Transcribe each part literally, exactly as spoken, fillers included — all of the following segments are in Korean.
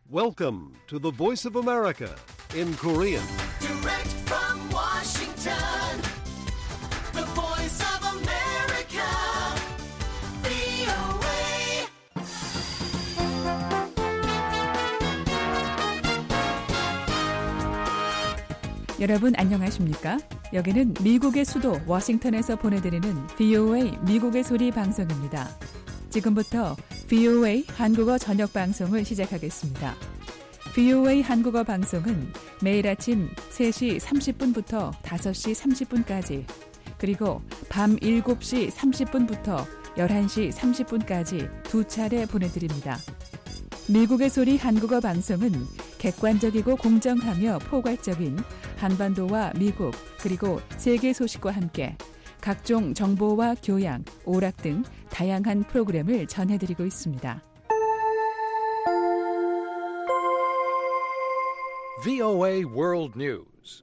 Welcome to the Voice of America in Korean. Direct from Washington, the Voice of America, 브이오에이. 여러분 안녕하십니까? 여기는 미국의 수도 워싱턴에서 보내드리는 브이오에이 미국의 소리 방송입니다. 지금부터 브이오에이 한국어 저녁 방송을 시작하겠습니다. 브이오에이 한국어 방송은 매일 아침 세 시 삼십 분부터 다섯 시 삼십 분까지 그리고 밤 일곱 시 삼십 분부터 열한 시 삼십 분까지 두 차례 보내드립니다. 미국의 소리 한국어 방송은 객관적이고 공정하며 포괄적인 한반도와 미국 그리고 세계 소식과 함께 각종 정보와 교양, 오락 등 다양한 프로그램을 전해드리고 있습니다. 브이오에이 World News.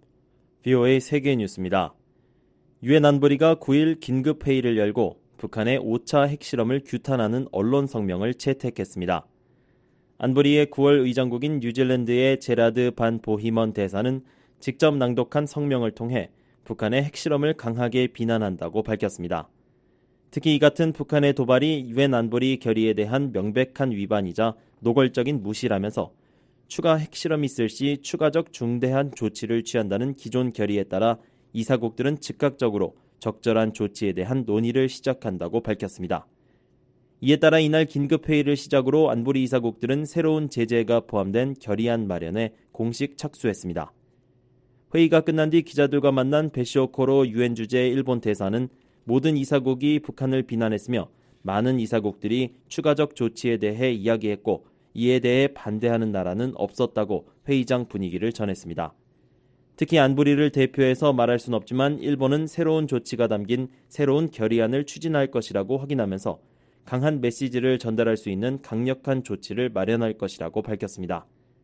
브이오에이 세계 뉴스입니다. 유엔 안보리가 구 일 긴급회의를 열고 북한의 오 차 핵실험을 규탄하는 언론 성명을 채택했습니다. 안보리의 구월 의장국인 뉴질랜드의 제라드 반 보히먼 대사는 직접 낭독한 성명을 통해 북한의 핵실험을 강하게 비난한다고 밝혔습니다. 특히 이 같은 북한의 도발이 유엔 안보리 결의에 대한 명백한 위반이자 노골적인 무시라면서 추가 핵실험이 있을 시 추가적 중대한 조치를 취한다는 기존 결의에 따라 이사국들은 즉각적으로 적절한 조치에 대한 논의를 시작한다고 밝혔습니다. 이에 따라 이날 긴급회의를 시작으로 안보리 이사국들은 새로운 제재가 포함된 결의안 마련에 공식 착수했습니다. 회의가 끝난 뒤 기자들과 만난 베시오코로 유엔 주재 일본 대사는 모든 이사국이 북한을 비난했으며 많은 이사국들이 추가적 조치에 대해 이야기했고 이에 대해 반대하는 나라는 없었다고 회의장 분위기를 전했습니다. 특히 안보리를 대표해서 말할 순 없지만 일본은 새로운 조치가 담긴 새로운 결의안을 추진할 것이라고 확인하면서 강한 메시지를 전달할 수 있는 강력한 조치를 마련할 것이라고 밝혔습니다.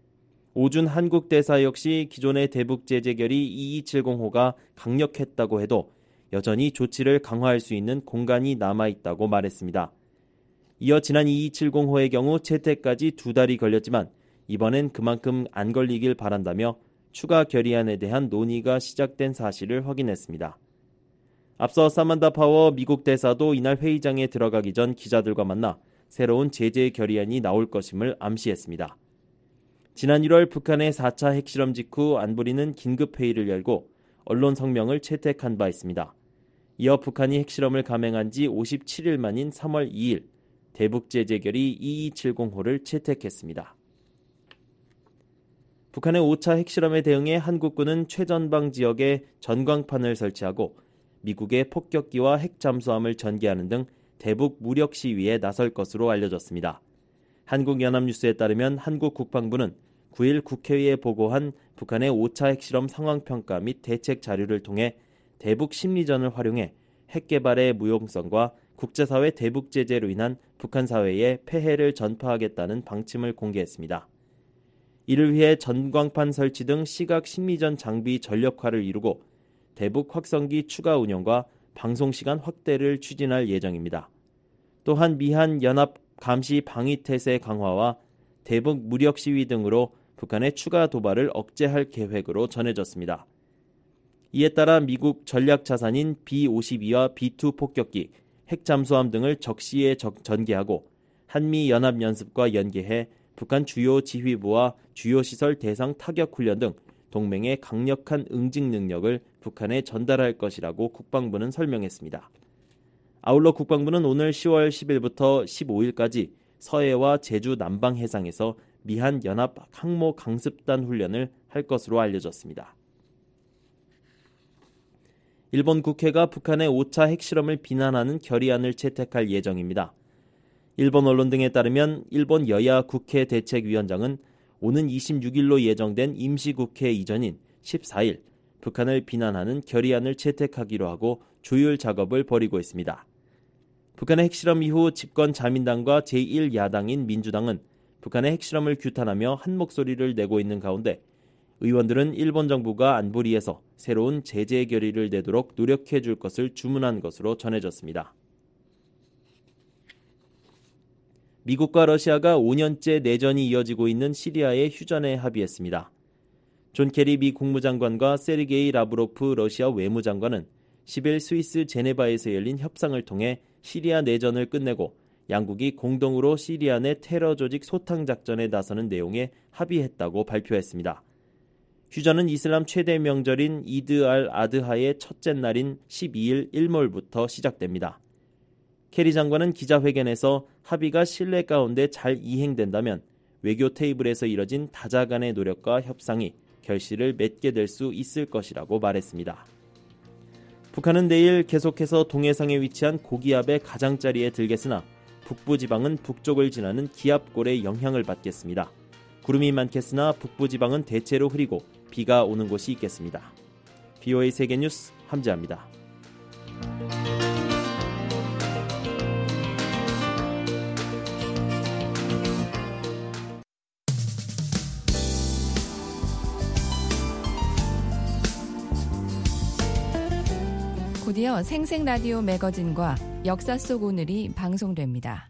오준 한국 대사 역시 기존의 대북 제재 결의 이이칠공호가 강력했다고 해도 여전히 조치를 강화할 수 있는 공간이 남아있다고 말했습니다. 이어 지난 이이칠공호의 경우 채택까지 두 달이 걸렸지만 이번엔 그만큼 안 걸리길 바란다며 추가 결의안에 대한 논의가 시작된 사실을 확인했습니다. 앞서 사만다 파워 미국 대사도 이날 회의장에 들어가기 전 기자들과 만나 새로운 제재 결의안이 나올 것임을 암시했습니다. 지난 일월 북한의 사 차 핵실험 직후 안보리는 긴급회의를 열고 언론 성명을 채택한 바 있습니다. 이어 북한이 핵실험을 감행한 지 오십칠 일 만인 삼월 이일 대북 제재 결의 이이칠공호를 채택했습니다. 북한의 오 차 핵실험에 대응해 한국군은 최전방 지역에 전광판을 설치하고 미국의 폭격기와 핵 잠수함을 전개하는 등 대북 무력 시위에 나설 것으로 알려졌습니다. 한국연합뉴스에 따르면 한국 국방부는 구 일 국회에 보고한 북한의 오 차 핵실험 상황평가 및 대책 자료를 통해 대북 심리전을 활용해 핵 개발의 무용성과 국제사회 대북 제재로 인한 북한 사회에 폐해를 전파하겠다는 방침을 공개했습니다. 이를 위해 전광판 설치 등 시각 심리전 장비 전력화를 이루고 대북 확성기 추가 운영과 방송시간 확대를 추진할 예정입니다. 또한 미한 연합 감시 방위태세 강화와 대북 무력 시위 등으로 북한의 추가 도발을 억제할 계획으로 전해졌습니다. 이에 따라 미국 전략 자산인 비 오십이와 비 투 폭격기, 핵 잠수함 등을 적시에 전개하고 한미 연합 연습과 연계해 북한 주요 지휘부와 주요 시설 대상 타격 훈련 등 동맹의 강력한 응징 능력을 북한에 전달할 것이라고 국방부는 설명했습니다. 아울러 국방부는 오늘 시월 십일부터 십오일까지 서해와 제주 남방 해상에서 미한 연합 항모 강습단 훈련을 할 것으로 알려졌습니다. 일본 국회가 북한의 오 차 핵실험을 비난하는 결의안을 채택할 예정입니다. 일본 언론 등에 따르면 일본 여야 국회 대책위원장은 오는 이십육일로 예정된 임시국회 이전인 십사일 북한을 비난하는 결의안을 채택하기로 하고 조율 작업을 벌이고 있습니다. 북한의 핵실험 이후 집권 자민당과 제일 야당인 민주당은 북한의 핵실험을 규탄하며 한 목소리를 내고 있는 가운데 의원들은 일본 정부가 안보리에서 새로운 제재 결의를 내도록 노력해 줄 것을 주문한 것으로 전해졌습니다. 미국과 러시아가 오 년째 내전이 이어지고 있는 시리아의 휴전에 합의했습니다. 존 케리 미 국무장관과 세르게이 라브로프 러시아 외무장관은 십일 스위스 제네바에서 열린 협상을 통해 시리아 내전을 끝내고 양국이 공동으로 시리아 내 테러 조직 소탕 작전에 나서는 내용에 합의했다고 발표했습니다. 휴전은 이슬람 최대 명절인 이드 알 아드하의 첫째 날인 십이 일 일몰부터 시작됩니다. 케리 장관은 기자회견에서 합의가 신뢰 가운데 잘 이행된다면 외교 테이블에서 이뤄진 다자 간의 노력과 협상이 결실을 맺게 될 수 있을 것이라고 말했습니다. 북한은 내일 계속해서 동해상에 위치한 고기압의 가장자리에 들겠으나 북부지방은 북쪽을 지나는 기압골의 영향을 받겠습니다. 구름이 많겠으나 북부지방은 대체로 흐리고 비가 오는 곳이 있겠습니다. 비오에이 세계뉴스 함재합니다. 곧이어 생생라디오 매거진과 역사 속 오늘이 방송됩니다.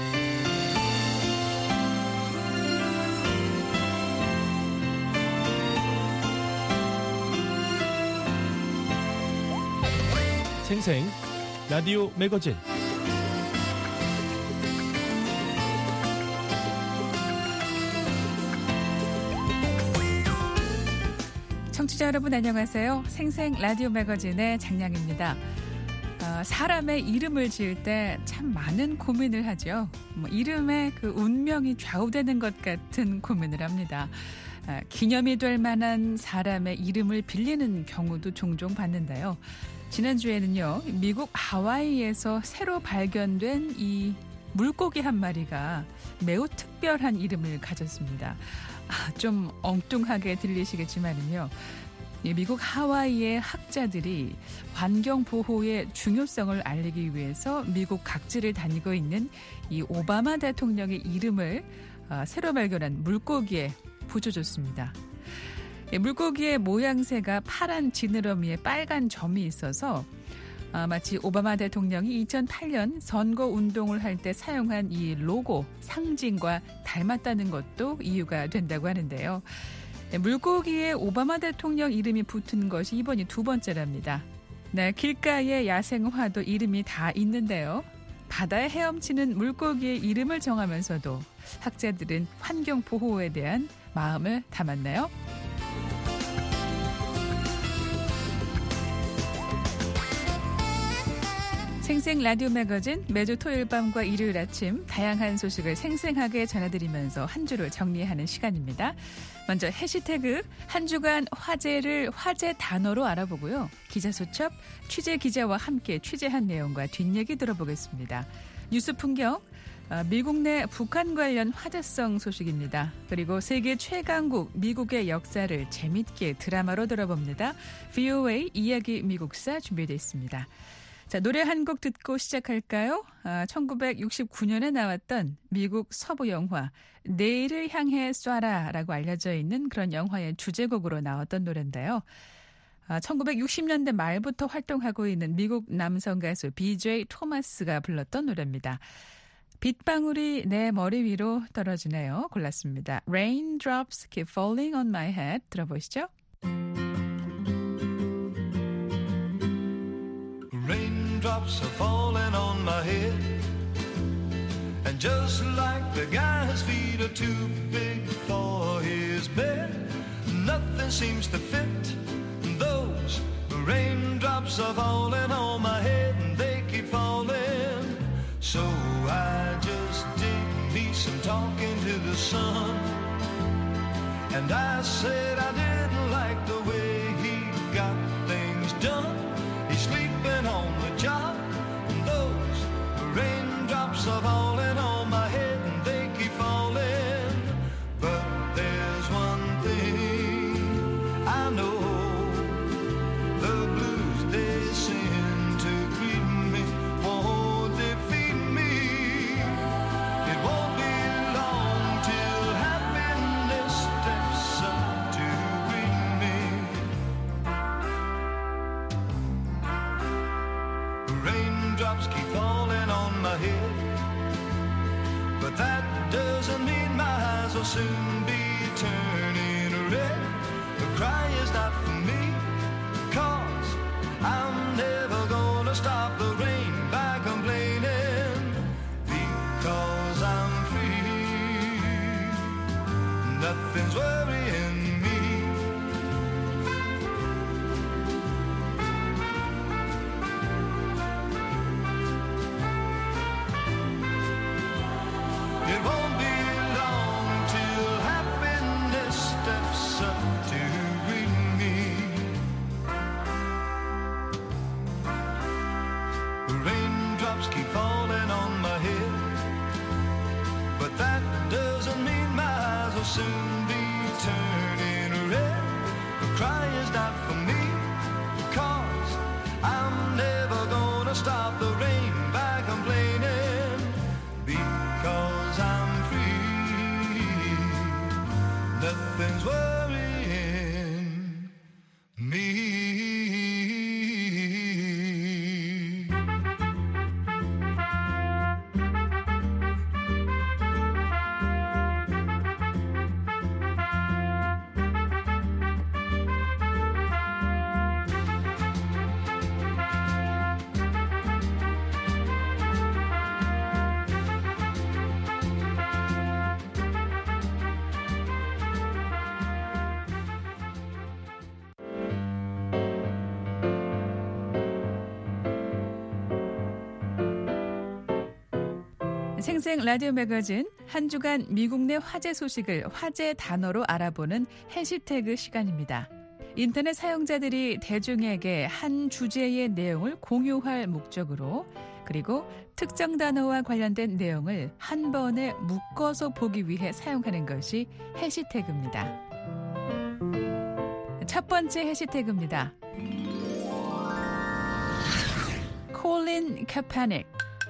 생생 라디오 매거진 청취자 여러분 안녕하세요. 생생 라디오 매거진의 장량입니다. 어, 사람의 이름을 지을 때 참 많은 고민을 하죠. 뭐 이름에 그 운명이 좌우되는 것 같은 고민을 합니다. 어, 기념이 될 만한 사람의 이름을 빌리는 경우도 종종 봤는데요. 지난주에는요, 미국 하와이에서 새로 발견된 이 물고기 한 마리가 매우 특별한 이름을 가졌습니다. 아, 좀 엉뚱하게 들리시겠지만요. 미국 하와이의 학자들이 환경보호의 중요성을 알리기 위해서 미국 각지를 다니고 있는 이 오바마 대통령의 이름을 새로 발견한 물고기에 붙여줬습니다. 물고기의 모양새가 파란 지느러미에 빨간 점이 있어서 마치 오바마 대통령이 이천팔 년 선거운동을 할 때 사용한 이 로고 상징과 닮았다는 것도 이유가 된다고 하는데요. 물고기에 오바마 대통령 이름이 붙은 것이 이번이 두 번째랍니다. 네, 길가의 야생화도 이름이 다 있는데요. 바다에 헤엄치는 물고기의 이름을 정하면서도 학자들은 환경 보호에 대한 마음을 담았네요. 생생 라디오 매거진 매주 토요일 밤과 일요일 아침 다양한 소식을 생생하게 전해드리면서 한 주를 정리하는 시간입니다. 먼저 해시태그 한 주간 화제를 화제 단어로 알아보고요. 기자수첩 취재 기자와 함께 취재한 내용과 뒷얘기 들어보겠습니다. 뉴스 풍경 미국 내 북한 관련 화제성 소식입니다. 그리고 세계 최강국 미국의 역사를 재밌게 드라마로 들어봅니다. 브이오에이 이야기 미국사 준비되어 있습니다. 자, 노래 한 곡 듣고 시작할까요? 아, 천구백육십구 년에 나왔던 미국 서부 영화 내일을 향해 쏴라라고 알려져 있는 그런 영화의 주제곡으로 나왔던 노래인데요. 아, 천구백육십 년대 말부터 활동하고 있는 미국 남성 가수 비제이 토마스가 불렀던 노래입니다. 빗방울이 내 머리 위로 떨어지네요. 골랐습니다. Raindrops keep falling on my head. 들어보시죠. Raindrops are falling on my head, and just like the guy's feet are too big for his bed, nothing seems to fit. Those raindrops are falling on my head, and they keep falling. So I just did me some talking to the sun, and I said I didn't like the way he got things done. He's sleeping on the job, and those raindrops are falling on my head, and they keep falling. But there's one thing I know, the blues they send to greet me won't defeat me. It won't be long till happiness steps up to greet me. soon be turning red. The cry is not for me, 'cause I'm never gonna stop the rain by complaining, because I'm free. Nothing's worrying me. It won't be long till happiness steps up to greet me. The raindrops keep falling on my head, but that doesn't mean my eyes will soon be turning red. The cry is not for me, 'cause I'm never gonna stop the rain by complaining, because I'm free. Nothing's worrying me. 생생 라디오 매거진 한 주간 미국 내 화제 소식을 화제 단어로 알아보는 해시태그 시간입니다. 인터넷 사용자들이 대중에게 한 주제의 내용을 공유할 목적으로, 그리고 특정 단어와 관련된 내용을 한 번에 묶어서 보기 위해 사용하는 것이 해시태그입니다. 첫 번째 해시태그입니다. 콜린 카파닉.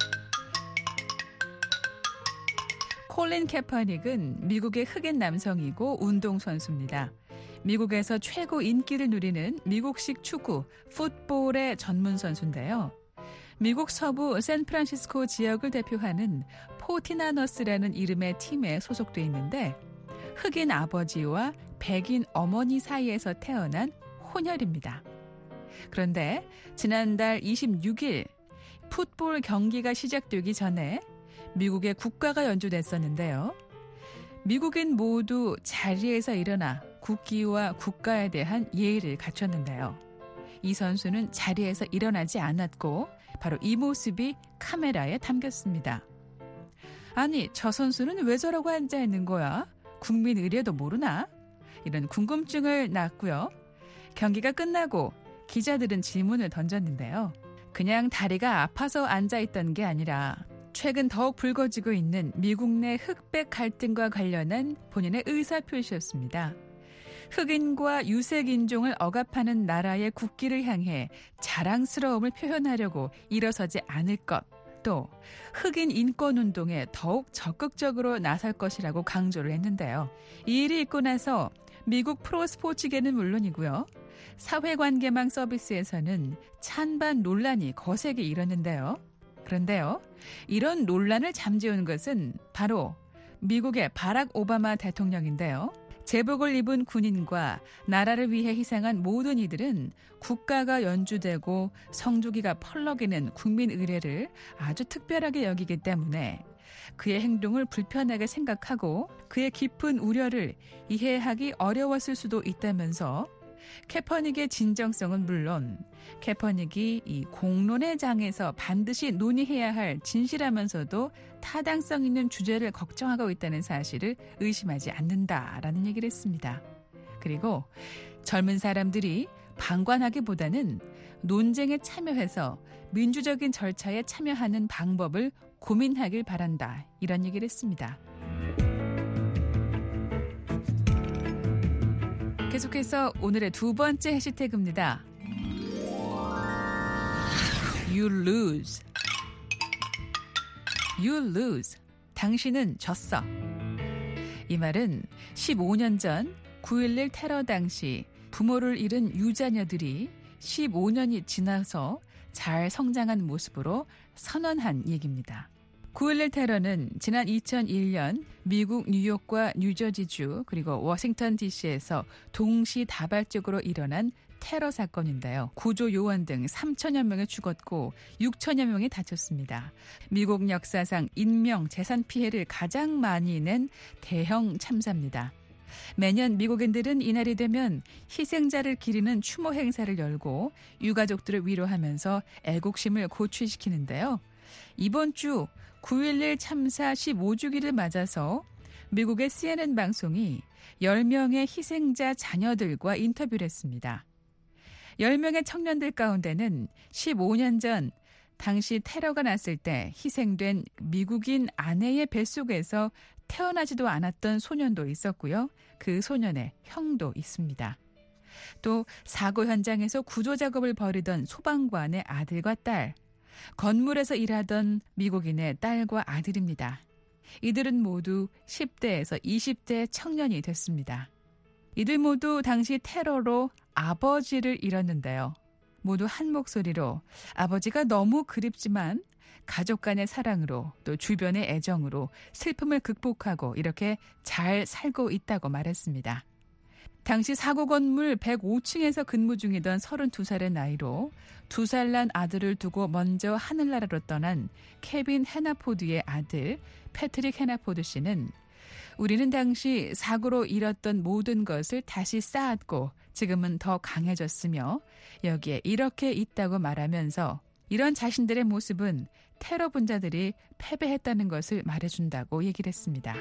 콜린 카파닉은 미국의 흑인 남성이고 운동선수입니다. 미국에서 최고 인기를 누리는 미국식 축구, 풋볼의 전문 선수인데요. 미국 서부 샌프란시스코 지역을 대표하는 포티나너스라는 이름의 팀에 소속돼 있는데, 흑인 아버지와 백인 어머니 사이에서 태어난 혼혈입니다. 그런데 지난달 이십육일 풋볼 경기가 시작되기 전에 미국의 국가가 연주됐었는데요. 미국인 모두 자리에서 일어나 국기와 국가에 대한 예의를 갖췄는데요. 이 선수는 자리에서 일어나지 않았고 바로 이 모습이 카메라에 담겼습니다. 아니, 저 선수는 왜 저러고 앉아있는 거야? 국민 의례도 모르나? 이런 궁금증을 낳았고요. 경기가 끝나고 기자들은 질문을 던졌는데요. 그냥 다리가 아파서 앉아있던 게 아니라 최근 더욱 불거지고 있는 미국 내 흑백 갈등과 관련한 본인의 의사표시였습니다. 흑인과 유색인종을 억압하는 나라의 국기를 향해 자랑스러움을 표현하려고 일어서지 않을 것, 또 흑인 인권운동에 더욱 적극적으로 나설 것이라고 강조를 했는데요. 이 일이 있고 나서 미국 프로스포츠계는 물론이고요. 사회관계망 서비스에서는 찬반 논란이 거세게 일었는데요. 그런데요, 이런 논란을 잠재운 것은 바로 미국의 바락 오바마 대통령인데요. 제복을 입은 군인과 나라를 위해 희생한 모든 이들은 국가가 연주되고 성조기가 펄럭이는 국민 의례를 아주 특별하게 여기기 때문에 그의 행동을 불편하게 생각하고 그의 깊은 우려를 이해하기 어려웠을 수도 있다면서 카파닉의 진정성은 물론 카파닉이 이 공론의 장에서 반드시 논의해야 할 진실하면서도 타당성 있는 주제를 걱정하고 있다는 사실을 의심하지 않는다라는 얘기를 했습니다. 그리고 젊은 사람들이 방관하기보다는 논쟁에 참여해서 민주적인 절차에 참여하는 방법을 고민하길 바란다, 이런 얘기를 했습니다. 계속해서 오늘의 두 번째 해시태그입니다. You lose. You lose. 당신은 졌어. 이 말은 십오 년 전 구일일 테러 당시 부모를 잃은 유자녀들이 십오 년이 지나서 잘 성장한 모습으로 선언한 얘기입니다. 구일일 테러는 지난 이천일 년 미국 뉴욕과 뉴저지주 그리고 워싱턴 디씨에서 동시다발적으로 일어난 테러 사건인데요. 구조 요원 등 삼천여 명이 죽었고 육천여 명이 다쳤습니다. 미국 역사상 인명, 재산 피해를 가장 많이 낸 대형 참사입니다. 매년 미국인들은 이날이 되면 희생자를 기리는 추모 행사를 열고 유가족들을 위로하면서 애국심을 고취시키는데요. 이번 주 구일일 참사 십오 주기를 맞아서 미국의 씨엔엔 방송이 열 명의 희생자 자녀들과 인터뷰를 했습니다. 열 명의 청년들 가운데는 십오 년 전 당시 테러가 났을 때 희생된 미국인 아내의 뱃속에서 태어나지도 않았던 소년도 있었고요. 그 소년의 형도 있습니다. 또 사고 현장에서 구조 작업을 벌이던 소방관의 아들과 딸, 건물에서 일하던 미국인의 딸과 아들입니다. 이들은 모두 십 대에서 이십 대 청년이 됐습니다. 이들 모두 당시 테러로 아버지를 잃었는데요. 모두 한 목소리로 아버지가 너무 그립지만 가족 간의 사랑으로 또 주변의 애정으로 슬픔을 극복하고 이렇게 잘 살고 있다고 말했습니다. 당시 사고 건물 백오 층에서 근무 중이던 서른두 살의 나이로 두 살 난 아들을 두고 먼저 하늘나라로 떠난 케빈 해나포드의 아들 패트릭 해나포드 씨는 우리는 당시 사고로 잃었던 모든 것을 다시 쌓았고 지금은 더 강해졌으며 여기에 이렇게 있다고 말하면서 이런 자신들의 모습은 테러 분자들이 패배했다는 것을 말해준다고 얘기를 했습니다.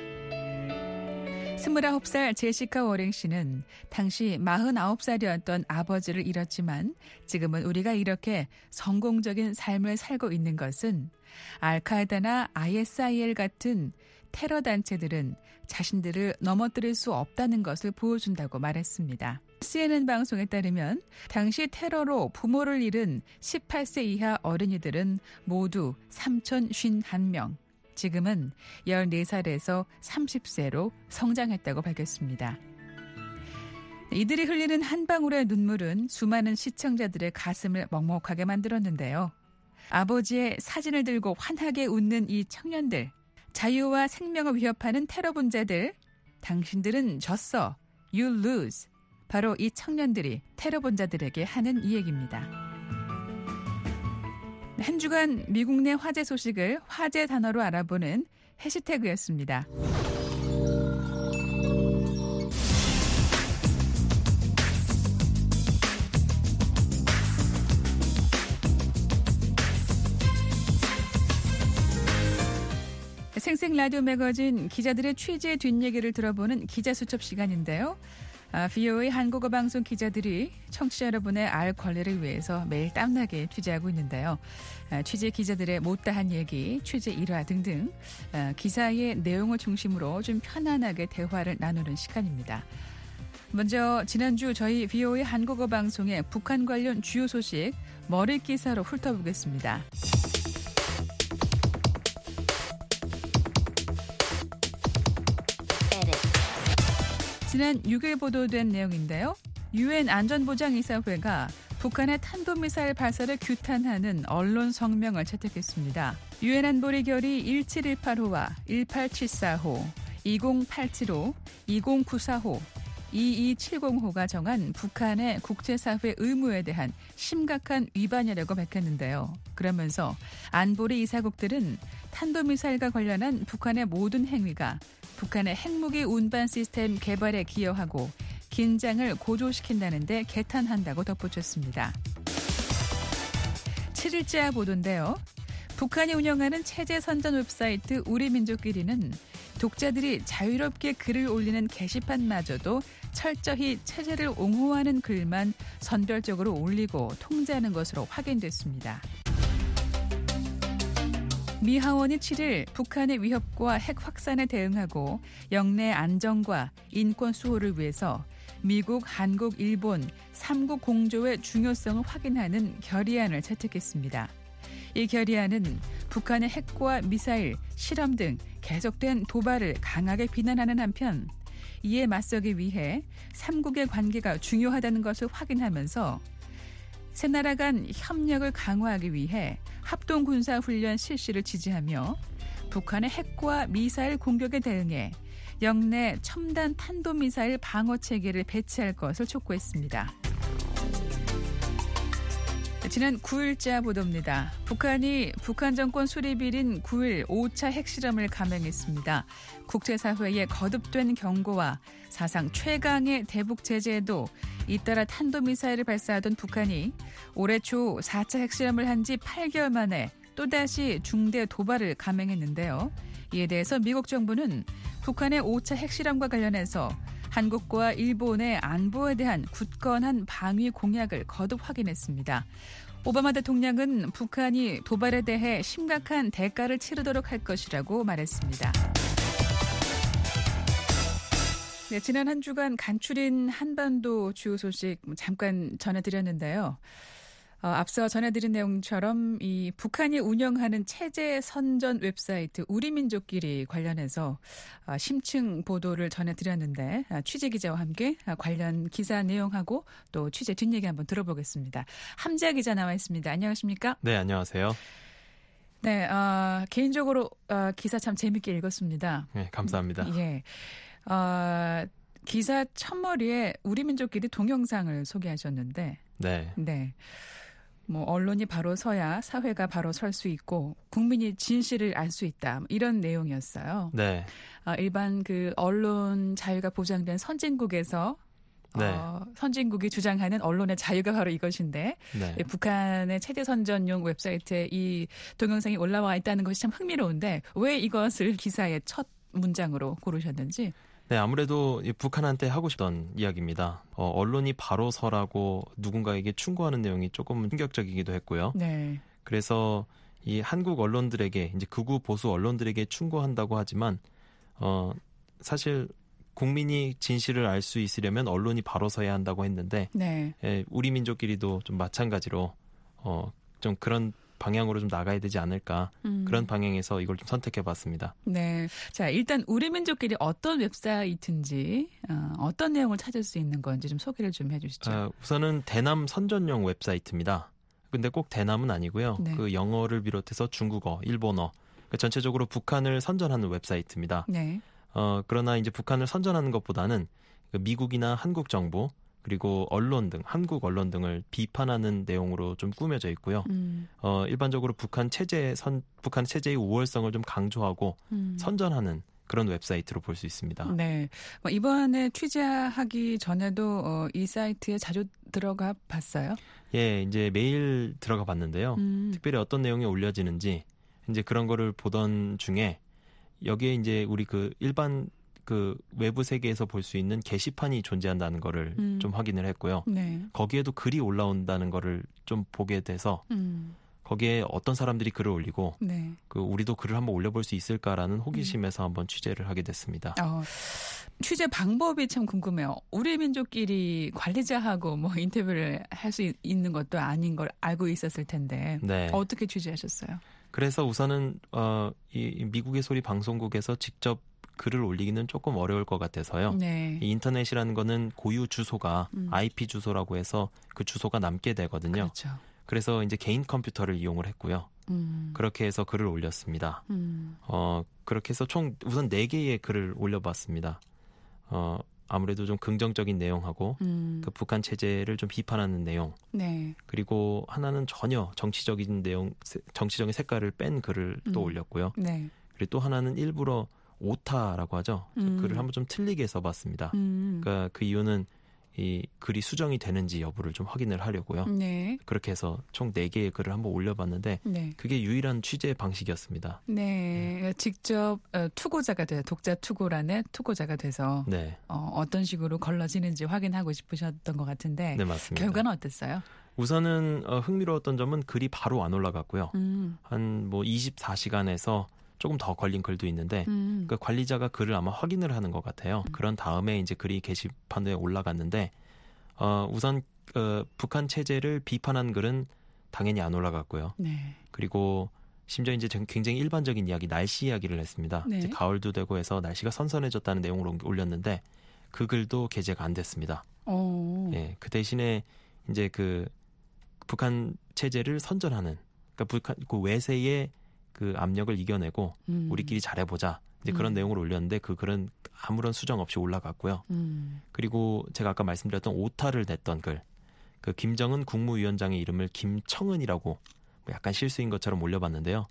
스물아홉 살 제시카 워링 씨는 당시 마흔아홉 살이었던 아버지를 잃었지만 지금은 우리가 이렇게 성공적인 삶을 살고 있는 것은 알카에다나 아이에스아이엘 같은 테러 단체들은 자신들을 넘어뜨릴 수 없다는 것을 보여준다고 말했습니다. 씨엔엔 방송에 따르면 당시 테러로 부모를 잃은 십팔 세 이하 어린이들은 모두 삼천오십일 명, 지금은 열네 살에서 삼십 세로 성장했다고 밝혔습니다. 이들이 흘리는 한 방울의 눈물은 수많은 시청자들의 가슴을 먹먹하게 만들었는데요. 아버지의 사진을 들고 환하게 웃는 이 청년들, 자유와 생명을 위협하는 테러 분자들, 당신들은 졌어, you lose. 바로 이 청년들이 테러 분자들에게 하는 이 얘기입니다. 한 주간 미국 내 화제 소식을 화제 단어로 알아보는 해시태그였습니다. 생생 라디오 매거진 기자들의 취재 뒷얘기를 들어보는 기자수첩 시간인데요. 아, 브이오에이 한국어 방송 기자들이 청취자 여러분의 알 권리를 위해서 매일 땀나게 취재하고 있는데요. 아, 취재 기자들의 못다한 얘기, 취재 일화 등등 아, 기사의 내용을 중심으로 좀 편안하게 대화를 나누는 시간입니다. 먼저 지난주 저희 브이오에이 한국어 방송의 북한 관련 주요 소식 머릿기사로 훑어보겠습니다. 지난 육 일 보도된 내용인데요. 유엔 안전보장이사회가 북한의 탄도미사일 발사를 규탄하는 언론 성명을 채택했습니다. 유엔 안보리 결의 일칠일팔 호와 일팔칠사 호, 이공팔칠 호, 이공구사 호, 이이칠공 호가 정한 북한의 국제사회 의무에 대한 심각한 위반이라고 밝혔는데요. 그러면서 안보리 이사국들은 탄도미사일과 관련한 북한의 모든 행위가 북한의 핵무기 운반 시스템 개발에 기여하고 긴장을 고조시킨다는 데 개탄한다고 덧붙였습니다. 칠 일자 보도인데요. 북한이 운영하는 체제 선전 웹사이트 우리민족끼리는 독자들이 자유롭게 글을 올리는 게시판마저도 철저히 체제를 옹호하는 글만 선별적으로 올리고 통제하는 것으로 확인됐습니다. 미 하원이 칠 일 북한의 위협과 핵 확산에 대응하고 영내 안정과 인권 수호를 위해서 미국, 한국, 일본 삼국 공조의 중요성을 확인하는 결의안을 채택했습니다. 이 결의안은 북한의 핵과 미사일, 실험 등 계속된 도발을 강하게 비난하는 한편 이에 맞서기 위해 삼국의 관계가 중요하다는 것을 확인하면서 세 나라 간 협력을 강화하기 위해 합동군사훈련 실시를 지지하며 북한의 핵과 미사일 공격에 대응해 영내 첨단 탄도미사일 방어 체계를 배치할 것을 촉구했습니다. 지난 구일자 보도입니다. 북한이 북한 정권 수립일인 구일 오 차 핵실험을 감행했습니다. 국제사회의 거듭된 경고와 사상 최강의 대북 제재에도 잇따라 탄도미사일을 발사하던 북한이 올해 초 사 차 핵실험을 한 지 팔 개월 만에 또다시 중대 도발을 감행했는데요. 이에 대해서 미국 정부는 북한의 오 차 핵실험과 관련해서 한국과 일본의 안보에 대한 굳건한 방위 공약을 거듭 확인했습니다. 오바마 대통령은 북한이 도발에 대해 심각한 대가를 치르도록 할 것이라고 말했습니다. 네, 지난 한 주간 간추린 한반도 주요 소식 잠깐 전해드렸는데요. 어, 앞서 전해드린 내용처럼 이 북한이 운영하는 체제 선전 웹사이트 우리민족끼리 관련해서 어, 심층 보도를 전해드렸는데 어, 취재기자와 함께 어, 관련 기사 내용하고 또 취재 뒷얘기 한번 들어보겠습니다. 함자 기자 나와 있습니다. 안녕하십니까? 네, 안녕하세요. 네, 어, 개인적으로 어, 기사 참 재밌게 읽었습니다. 네, 감사합니다. 예. 어, 기사 첫머리에 우리민족끼리 동영상을 소개하셨는데 네. 네. 뭐 언론이 바로 서야 사회가 바로 설 수 있고 국민이 진실을 알 수 있다 이런 내용이었어요. 네. 어, 일반 그 언론 자유가 보장된 선진국에서 네. 어, 선진국이 주장하는 언론의 자유가 바로 이것인데 네. 예, 북한의 체제 선전용 웹사이트에 이 동영상이 올라와 있다는 것이 참 흥미로운데 왜 이것을 기사의 첫 문장으로 고르셨는지? 네, 아무래도 이 북한한테 하고 싶던 이야기입니다. 어, 언론이 바로 서라고 누군가에게 충고하는 내용이 조금 충격적이기도 했고요. 네. 그래서 이 한국 언론들에게 이제 극우 보수 언론들에게 충고한다고 하지만 어, 사실 국민이 진실을 알 수 있으려면 언론이 바로 서야 한다고 했는데 네. 예, 우리 민족끼리도 좀 마찬가지로 어, 좀 그런 방향으로 좀 나가야 되지 않을까 음. 그런 방향에서 이걸 좀 선택해봤습니다. 네, 자 일단 우리 민족끼리 어떤 웹사이트인지 어, 어떤 내용을 찾을 수 있는 건지 좀 소개를 좀 해주시죠. 어, 우선은 대남 선전용 웹사이트입니다. 근데 꼭 대남은 아니고요. 네. 그 영어를 비롯해서 중국어, 일본어, 그러니까 전체적으로 북한을 선전하는 웹사이트입니다. 네. 어, 그러나 이제 북한을 선전하는 것보다는 그 미국이나 한국 정부 그리고 언론 등 한국 언론 등을 비판하는 내용으로 좀 꾸며져 있고요. 음. 어, 일반적으로 북한 체제 선 북한 체제의 우월성을 좀 강조하고 음. 선전하는 그런 웹사이트로 볼 수 있습니다. 네. 뭐 이번에 취재하기 전에도 어, 이 사이트에 자주 들어가 봤어요? 예, 이제 매일 들어가 봤는데요. 음. 특별히 어떤 내용이 올려지는지 이제 그런 거를 보던 중에 여기에 이제 우리 그 일반 그 외부 세계에서 볼 수 있는 게시판이 존재한다는 거를 음. 좀 확인을 했고요. 네. 거기에도 글이 올라온다는 거를 좀 보게 돼서 음. 거기에 어떤 사람들이 글을 올리고 네. 그 우리도 글을 한번 올려볼 수 있을까라는 호기심에서 한번 취재를 하게 됐습니다. 어, 취재 방법이 참 궁금해요. 우리 민족끼리 관리자하고 뭐 인터뷰를 할 수 있는 것도 아닌 걸 알고 있었을 텐데 네. 어떻게 취재하셨어요? 그래서 우선은 어, 이 미국의 소리 방송국에서 직접 글을 올리기는 조금 어려울 것 같아서요. 네. 이 인터넷이라는 거는 고유 주소가 음. 아이피 주소라고 해서 그 주소가 남게 되거든요. 그렇죠. 그래서 이제 개인 컴퓨터를 이용을 했고요. 음. 그렇게 해서 글을 올렸습니다. 음. 어, 그렇게 해서 총 우선 네 개의 글을 올려봤습니다. 어, 아무래도 좀 긍정적인 내용하고 음. 그 북한 체제를 좀 비판하는 내용 네. 그리고 하나는 전혀 정치적인 내용, 정치적인 색깔을 뺀 글을 또 음. 올렸고요. 네. 그리고 또 하나는 일부러 오타라고 하죠. 음. 글을 한번 좀 틀리게 써봤습니다. 음. 그러니까 그 이유는 이 글이 수정이 되는지 여부를 좀 확인을 하려고요. 네. 그렇게 해서 총 네 개의 글을 한번 올려봤는데 네. 그게 유일한 취재 방식이었습니다. 네. 직접 어, 투고자가 돼서 독자 투고란의 투고자가 돼서 네, 어, 어떤 식으로 걸러지는지 확인하고 싶으셨던 것 같은데 네 맞습니다. 결과는 어땠어요? 우선은 어, 흥미로웠던 점은 글이 바로 안 올라갔고요. 음. 한 뭐 이십사 시간에서 조금 더 걸린 글도 있는데 음. 그 관리자가 글을 아마 확인을 하는 것 같아요. 그런 다음에 이제 글이 게시판에 올라갔는데 어, 우선 어, 북한 체제를 비판한 글은 당연히 안 올라갔고요. 네. 그리고 심지어 이제 굉장히 일반적인 이야기, 날씨 이야기를 했습니다. 네. 이제 가을도 되고 해서 날씨가 선선해졌다는 내용으로 올렸는데 그 글도 게재가 안 됐습니다. 오. 예, 그 대신에 이제 그 북한 체제를 선전하는, 그러니까 북한 그 외세의 그 압력을 이겨내고 음. 우리끼리 잘해보자. 이제 그런 음. 내용을 올렸는데 그 글은 아무런 수정 없이 올라갔고요. 음. 그리고 제가 아까 말씀드렸던 오타를 냈던 글, 그 김정은 국무위원장의 이름을 김청은이라고 뭐 약간 실수인 것처럼 올려봤는데요.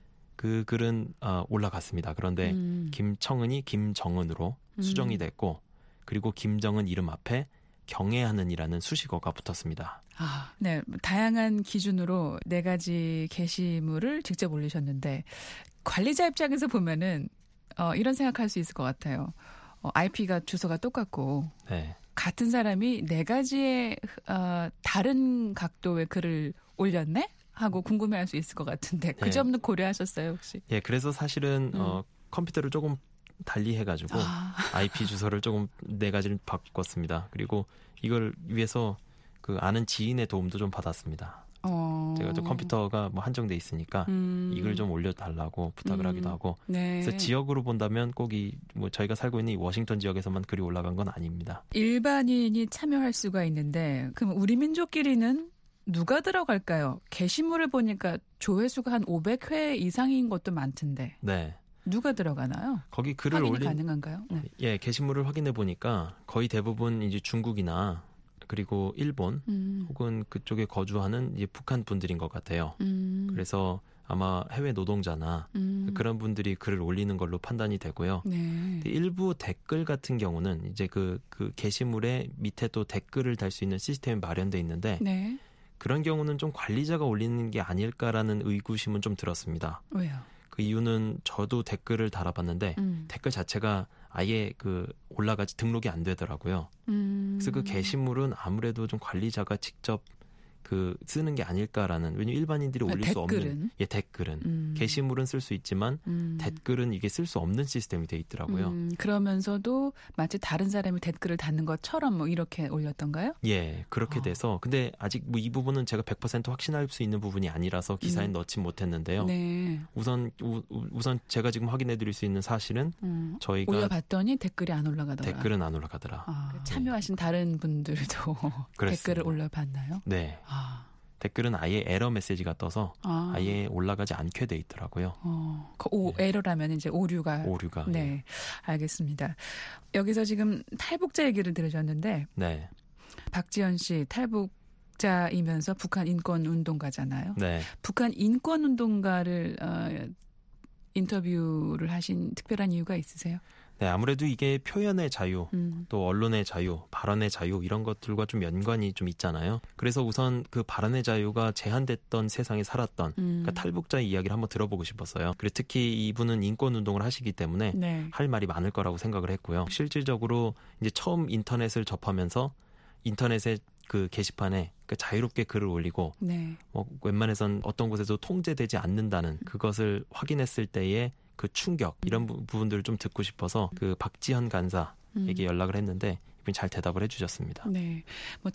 그 글은 어, 올라갔습니다. 그런데 음. 김청은이 김정은으로 수정이 됐고 그리고 김정은 이름 앞에 경애하는이라는 수식어가 붙었습니다. 아, 네. 다양한 기준으로 네 가지 게시물을 직접 올리셨는데 관리자 입장에서 보면은 어, 이런 생각할 수 있을 것 같아요. 어, 아이피가 주소가 똑같고 네. 같은 사람이 네 가지의 어, 다른 각도의 글을 올렸네? 하고 궁금해할 수 있을 것 같은데 그 네. 점도 고려하셨어요 혹시? 예, 그래서 사실은 음. 어, 컴퓨터를 조금 달리 해가지고 아. 아이피 주소를 조금 네 가지를 바꿨습니다. 그리고 이걸 위해서 그 아는 지인의 도움도 좀 받았습니다. 어. 제가 또 컴퓨터가 뭐 한정돼 있으니까 음. 이걸 좀 올려달라고 부탁을 음. 하기도 하고. 네. 그래서 지역으로 본다면 꼭 이 뭐 저희가 살고 있는 이 워싱턴 지역에서만 글이 올라간 건 아닙니다. 일반인이 참여할 수가 있는데 그럼 우리 민족끼리는 누가 들어갈까요? 게시물을 보니까 조회수가 한 오백 회 이상인 것도 많던데 네. 누가 들어가나요? 거기 글을 확인이 올린 가능한가요? 네. 예 게시물을 확인해 보니까 거의 대부분 이제 중국이나 그리고 일본 음. 혹은 그쪽에 거주하는 이제 북한 분들인 것 같아요. 음. 그래서 아마 해외 노동자나 음. 그런 분들이 글을 올리는 걸로 판단이 되고요. 네. 근데 일부 댓글 같은 경우는 이제 그, 그 게시물에 밑에 또 댓글을 달 수 있는 시스템이 마련돼 있는데 네. 그런 경우는 좀 관리자가 올리는 게 아닐까라는 의구심은 좀 들었습니다. 왜요? 그 이유는 저도 댓글을 달아봤는데 음. 댓글 자체가 아예 그 올라가지 등록이 안 되더라고요. 음. 그래서 그 게시물은 아무래도 좀 관리자가 직접 그 쓰는 게 아닐까라는 왜냐면 일반인들이 올릴 수 없는 댓글은? 예 댓글은 음. 게시물은 쓸 수 있지만 음. 댓글은 이게 쓸 수 없는 시스템이 돼 있더라고요. 음, 그러면서도 마치 다른 사람이 댓글을 다는 것처럼 뭐 이렇게 올렸던가요? 예, 그렇게 어. 돼서 근데 아직 뭐 이 부분은 제가 백 퍼센트 확신할 수 있는 부분이 아니라서 기사에 음. 넣지 못했는데요. 네. 우선 우, 우선 제가 지금 확인해 드릴 수 있는 사실은 음. 저희가 올려봤더니 댓글이 안 올라가더라. 댓글은 안 올라가더라. 아, 참여하신 다른 분들도 댓글을 올려봤나요? 네. 아. 댓글은 아예 에러 메시지가 떠서 아. 아예 올라가지 않게 돼 있더라고요. 어, 그 오, 에러라면 이제 오류가. 오류가. 네, 예. 알겠습니다. 여기서 지금 탈북자 얘기를 들으셨는데 네. 박지현 씨 탈북자이면서 북한 인권 운동가잖아요. 네. 북한 인권 운동가를 어, 인터뷰를 하신 특별한 이유가 있으세요? 네, 아무래도 이게 표현의 자유, 음. 또 언론의 자유, 발언의 자유 이런 것들과 좀 연관이 좀 있잖아요. 그래서 우선 그 발언의 자유가 제한됐던 세상에 살았던 음. 그러니까 탈북자의 이야기를 한번 들어보고 싶었어요. 그리고 특히 이분은 인권 운동을 하시기 때문에 네. 할 말이 많을 거라고 생각을 했고요. 실질적으로 이제 처음 인터넷을 접하면서 인터넷의 그 게시판에 그 자유롭게 글을 올리고 네. 뭐 웬만해선 어떤 곳에도 통제되지 않는다는 그것을 확인했을 때의 그 충격 이런 부, 부분들을 좀 듣고 싶어서 그 박지현 간사에게 음. 연락을 했는데 이분이 잘 대답을 해주셨습니다. 네, 뭐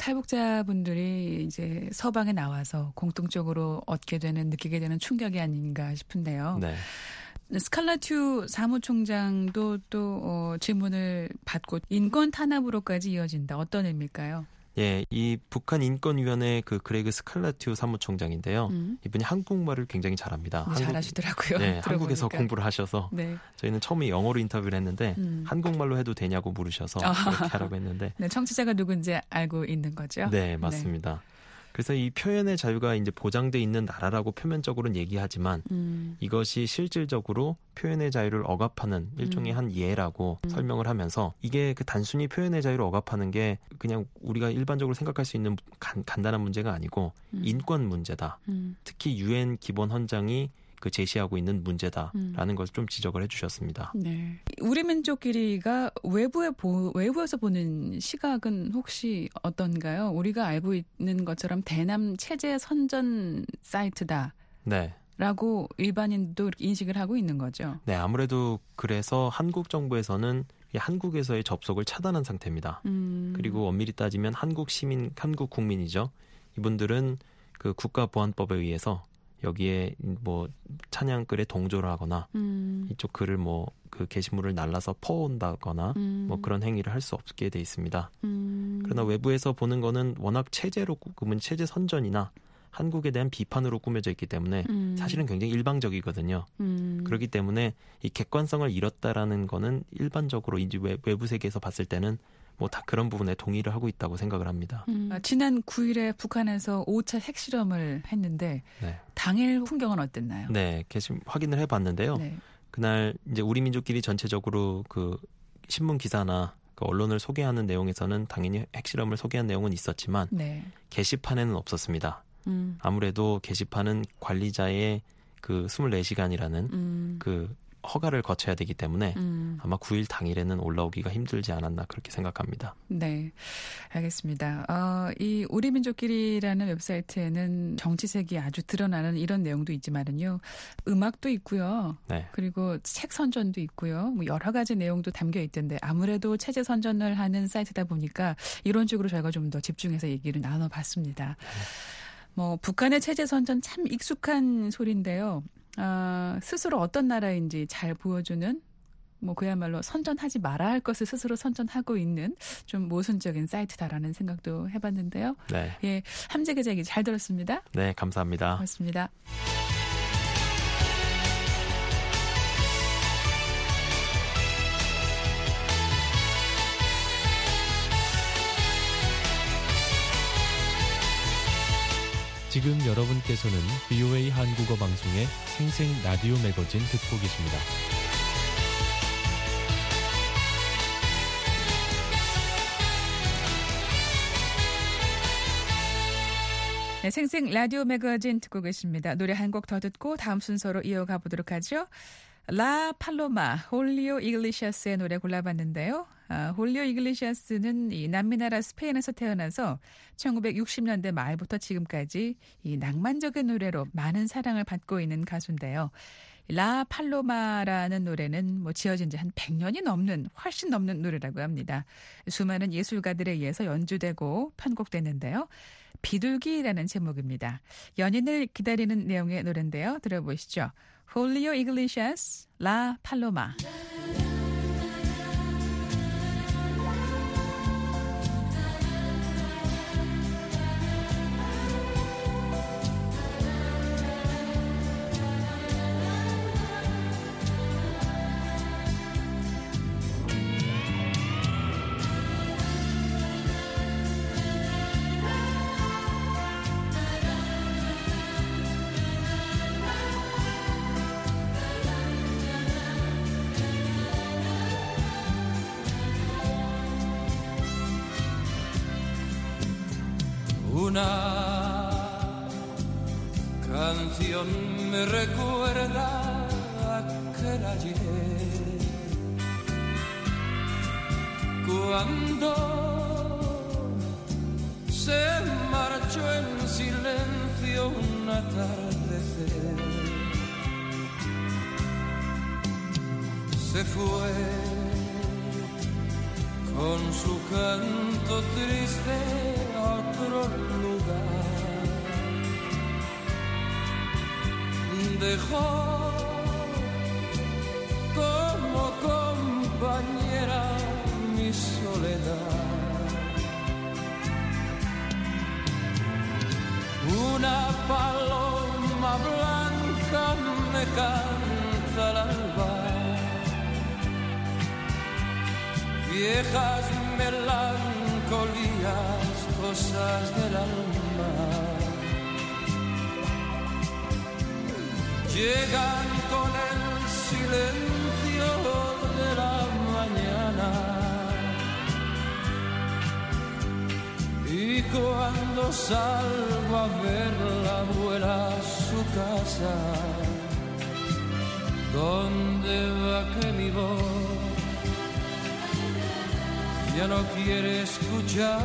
탈북자분들이 이제 서방에 나와서 공통적으로 얻게 되는 느끼게 되는 충격이 아닌가 싶은데요. 네. 스칼라튜 사무총장도 또 어, 질문을 받고 인권 탄압으로까지 이어진다. 어떤 의미일까요? 예, 이 북한 인권위원회 그 그레그 스칼라튜 사무총장인데요. 음. 이분이 한국말을 굉장히 잘합니다. 네, 한국- 잘하시더라고요. 네, 들어보니까. 한국에서 공부를 하셔서 네, 저희는 처음에 영어로 인터뷰를 했는데 음. 한국말로 해도 되냐고 물으셔서 아. 그렇게 하라고 했는데 네, 청취자가 누군지 알고 있는 거죠? 네, 맞습니다. 그래서 이 표현의 자유가 이제 보장돼 있는 나라라고 표면적으로는 얘기하지만 음. 이것이 실질적으로 표현의 자유를 억압하는 일종의 한 예라고 음. 설명을 하면서 이게 그 단순히 표현의 자유를 억압하는 게 그냥 우리가 일반적으로 생각할 수 있는 간, 간단한 문제가 아니고 음. 인권 문제다. 음. 특히 유엔 기본 헌장이 그 제시하고 있는 문제다라는 음. 것을 좀 지적을 해주셨습니다. 네. 우리 민족끼리가 외부에 보, 외부에서 보는 시각은 혹시 어떤가요? 우리가 알고 있는 것처럼 대남 체제 선전 사이트다. 네. 라고 일반인도 이렇게 인식을 하고 있는 거죠. 네, 아무래도 그래서 한국 정부에서는 이 한국에서의 접속을 차단한 상태입니다. 음. 그리고 엄밀히 따지면 한국 시민, 한국 국민이죠. 이분들은 그 국가보안법에 의해서 여기에 뭐 찬양글에 동조를 하거나 음. 이쪽 글을 뭐 그 게시물을 날라서 퍼온다거나 음. 뭐 그런 행위를 할 수 없게 돼 있습니다. 음. 그러나 외부에서 보는 거는 워낙 체제로 그러면 체제 선전이나 한국에 대한 비판으로 꾸며져 있기 때문에 음. 사실은 굉장히 일방적이거든요. 음. 그렇기 때문에 이 객관성을 잃었다라는 거는 일반적으로 이제 외부 세계에서 봤을 때는 뭐 다 그런 부분에 동의를 하고 있다고 생각을 합니다. 음. 지난 구 일에 북한에서 오 차 핵실험을 했는데 네. 당일 풍경은 어땠나요? 네, 지금 확인을 해봤는데요. 네. 그날 이제 우리 민족끼리 전체적으로 그 신문 기사나 그 언론을 소개하는 내용에서는 당연히 핵실험을 소개한 내용은 있었지만 네. 게시판에는 없었습니다. 음. 아무래도 게시판은 관리자의 그 이십사 시간이라는 음. 그 허가를 거쳐야 되기 때문에 음. 아마 구 일 당일에는 올라오기가 힘들지 않았나 그렇게 생각합니다. 네, 알겠습니다. 어, 이 우리 민족끼리라는 웹사이트에는 정치색이 아주 드러나는 이런 내용도 있지만은요, 음악도 있고요. 네. 그리고 책 선전도 있고요. 뭐 여러 가지 내용도 담겨 있던데 아무래도 체제 선전을 하는 사이트다 보니까 이런 쪽으로 저희가 좀 더 집중해서 얘기를 나눠봤습니다. 뭐 북한의 체제 선전 참 익숙한 소리인데요. 아, 스스로 어떤 나라인지 잘 보여주는 뭐 그야말로 선전하지 말아야 할 것을 스스로 선전하고 있는 좀 모순적인 사이트다라는 생각도 해봤는데요. 네, 예, 함재 기자 얘기 잘 들었습니다. 네, 감사합니다. 고맙습니다. 지금 여러분께서는 브이오에이 한국어 방송의 생생 라디오 매거진 듣고 계십니다. 네, 생생 라디오 매거진 듣고 계십니다. 노래 한 곡 더 듣고 다음 순서로 이어가 보도록 하죠. 라 팔로마, 홀리오 이글리시아스의 노래 골라봤는데요. 아, 홀리오 이글리시아스는 이 남미나라 스페인에서 태어나서 천구백육십 년대 말부터 지금까지 이 낭만적인 노래로 많은 사랑을 받고 있는 가수인데요. 라 팔로마라는 노래는 뭐 지어진 지 한 백 년이 넘는, 훨씬 넘는 노래라고 합니다. 수많은 예술가들에 의해서 연주되고 편곡됐는데요. 비둘기라는 제목입니다. 연인을 기다리는 내용의 노래인데요. 들어보시죠. 홀리오 이글리시아스, 라 팔로마. Una canción me recuerda aquel ayer cuando se marchó en silencio un atardecer. Se fue con su canto triste a otro lugar. Dejó como compañera mi soledad. Una paloma blanca me canta al alba. Viejas melancolías, cosas del alma, llegan con el silencio de la mañana, y cuando salgo a verla vuela a su casa. ¿Dónde va que mi voz ya no quiere escuchar?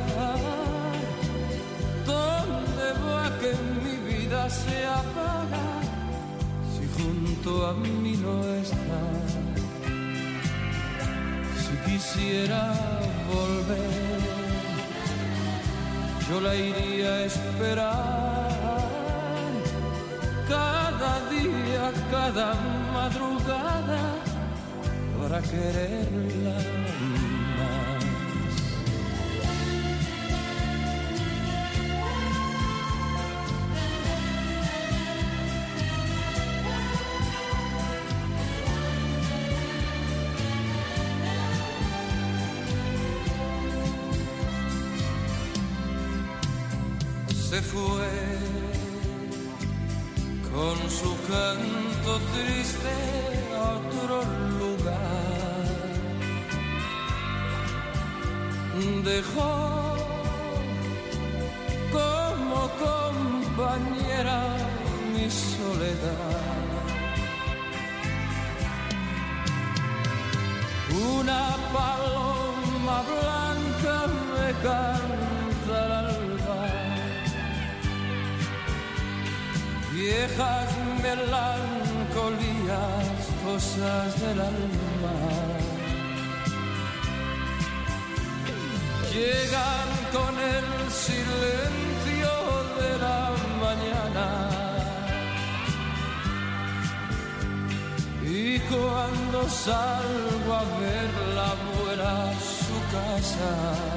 ¿Dónde va que mi vida se apaga si junto a mí no está? Si quisiera volver, yo la iría a esperar cada día, cada madrugada para quererla más. se fue con su canto triste a otro lugar. Dejó como compañera mi soledad. Una paloma blanca me canta al alba, viejas melancolías, cosas del alma. Llegan con el silencio de la mañana y cuando salgo a verla fuera a su casa,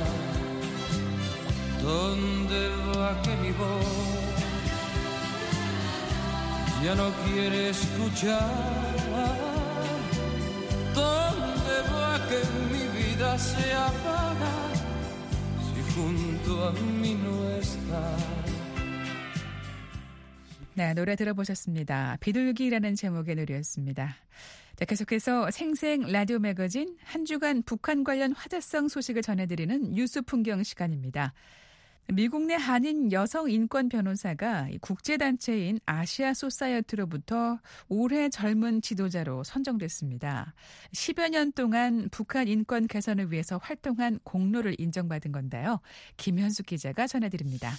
¿dónde va que mi voz ya no quiere escuchar? ¿Dónde va que mi vida se apaga si junto a mí no está? 네, 노래 들어보셨습니다. 비둘기라는 제목의 노래였습니다. 자, 계속해서 생생 라디오 매거진 한 주간 북한 관련 화제성 소식을 전해드리는 뉴스 풍경 시간입니다. 미국 내 한인 여성 인권 변호사가 국제단체인 아시아 소사이어티로부터 올해 젊은 지도자로 선정됐습니다. 십여 년 동안 북한 인권 개선을 위해서 활동한 공로를 인정받은 건데요. 김현숙 기자가 전해드립니다.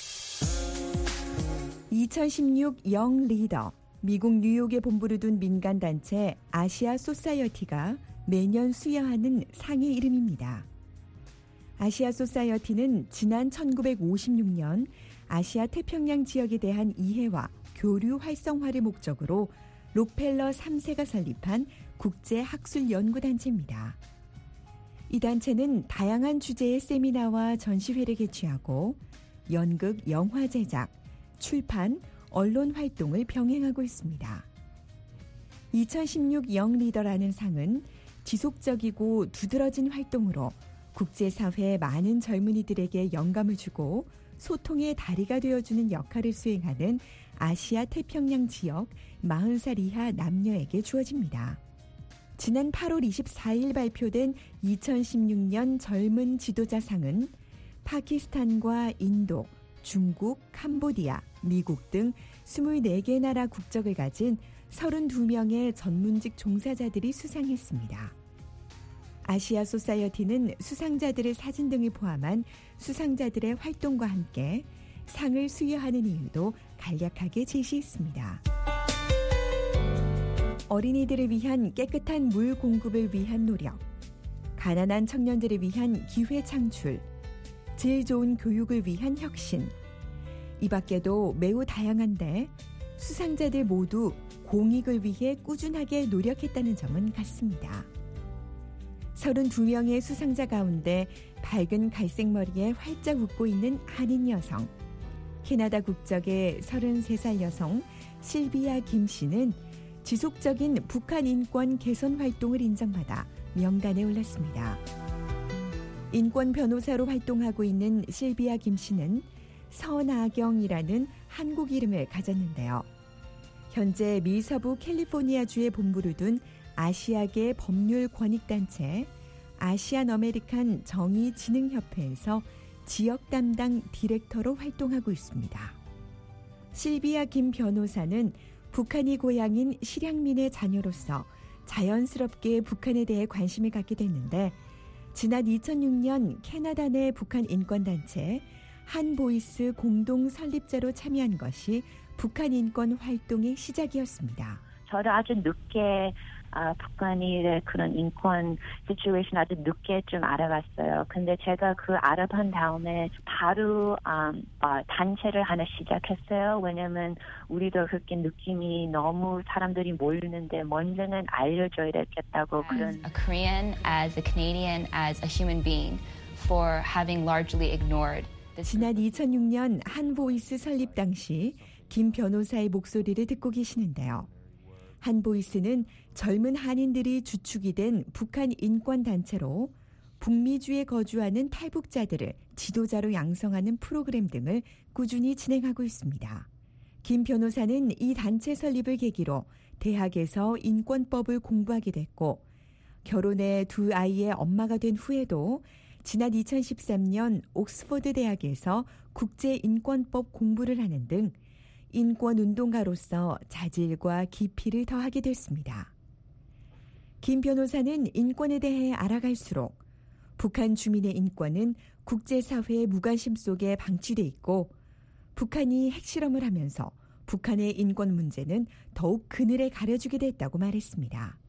이천십육 영 리더, 미국 뉴욕에 본부를 둔 민간단체 아시아 소사이어티가 매년 수여하는 상의 이름입니다. 아시아 소사이어티는 지난 천구백오십육 년 아시아 태평양 지역에 대한 이해와 교류 활성화를 목적으로 록펠러 삼 세가 설립한 국제학술연구단체입니다. 이 단체는 다양한 주제의 세미나와 전시회를 개최하고 연극, 영화 제작, 출판, 언론 활동을 병행하고 있습니다. 이천십육 영 리더라는 상은 지속적이고 두드러진 활동으로 국제사회의 많은 젊은이들에게 영감을 주고 소통의 다리가 되어주는 역할을 수행하는 아시아 태평양 지역 마흔 살 이하 남녀에게 주어집니다. 지난 팔월 이십사일 발표된 이천십육 년 젊은 지도자상은 파키스탄과 인도, 중국, 캄보디아, 미국 등 스물네 개 나라 국적을 가진 서른두 명의 전문직 종사자들이 수상했습니다. 아시아 소사이어티는 수상자들의 사진 등을 포함한 수상자들의 활동과 함께 상을 수여하는 이유도 간략하게 제시했습니다. 어린이들을 위한 깨끗한 물 공급을 위한 노력, 가난한 청년들을 위한 기회 창출, 질 좋은 교육을 위한 혁신. 이 밖에도 매우 다양한데 수상자들 모두 공익을 위해 꾸준하게 노력했다는 점은 같습니다. 서른두 명의 수상자 가운데 밝은 갈색 머리에 활짝 웃고 있는 한인 여성, 캐나다 국적의 서른세 살 여성 실비아 김 씨는 지속적인 북한 인권 개선 활동을 인정받아 명단에 올랐습니다. 인권 변호사로 활동하고 있는 실비아 김 씨는 선아경이라는 한국 이름을 가졌는데요. 현재 미 서부 캘리포니아주에 본부를 둔 아시아계 법률 권익단체 아시안 어메리칸 정의진흥협회에서 지역 담당 디렉터로 활동하고 있습니다. 실비아 김 변호사는 북한이 고향인 실향민의 자녀로서 자연스럽게 북한에 대해 관심을 갖게 됐는데 지난 이천육 년 캐나다 내 북한 인권단체 한보이스 공동 설립자로 참여한 것이 북한 인권 활동의 시작이었습니다. 저도 아주 늦게 아, 북한이 그런 인권 시츄에이션 아주 늦게 좀 알아봤어요. 근데 제가 그 알아본 다음에 바로 음, 어, 단체를 하나 시작했어요. 왜냐면 우리도 그렇게 느낌이 너무 사람들이 모르는데 먼저는 알려줘야 되겠다고 그런. A Korean, as a Canadian, as a human being, for having largely ignored. 지난 이천육 년 한보이스 설립 당시 김 변호사의 목소리를 듣고 계시는데요. 한보이스는 젊은 한인들이 주축이 된 북한 인권단체로 북미주에 거주하는 탈북자들을 지도자로 양성하는 프로그램 등을 꾸준히 진행하고 있습니다. 김 변호사는 이 단체 설립을 계기로 대학에서 인권법을 공부하게 됐고 결혼해 두 아이의 엄마가 된 후에도 지난 이천십삼 년 옥스퍼드 대학에서 국제인권법 공부를 하는 등 인권운동가로서 자질과 깊이를 더하게 됐습니다. 김 변호사는 인권에 대해 알아갈수록 북한 주민의 인권은 국제사회의 무관심 속에 방치돼 있고 북한이 핵실험을 하면서 북한의 인권 문제는 더욱 그늘에 가려주게 됐다고 말했습니다.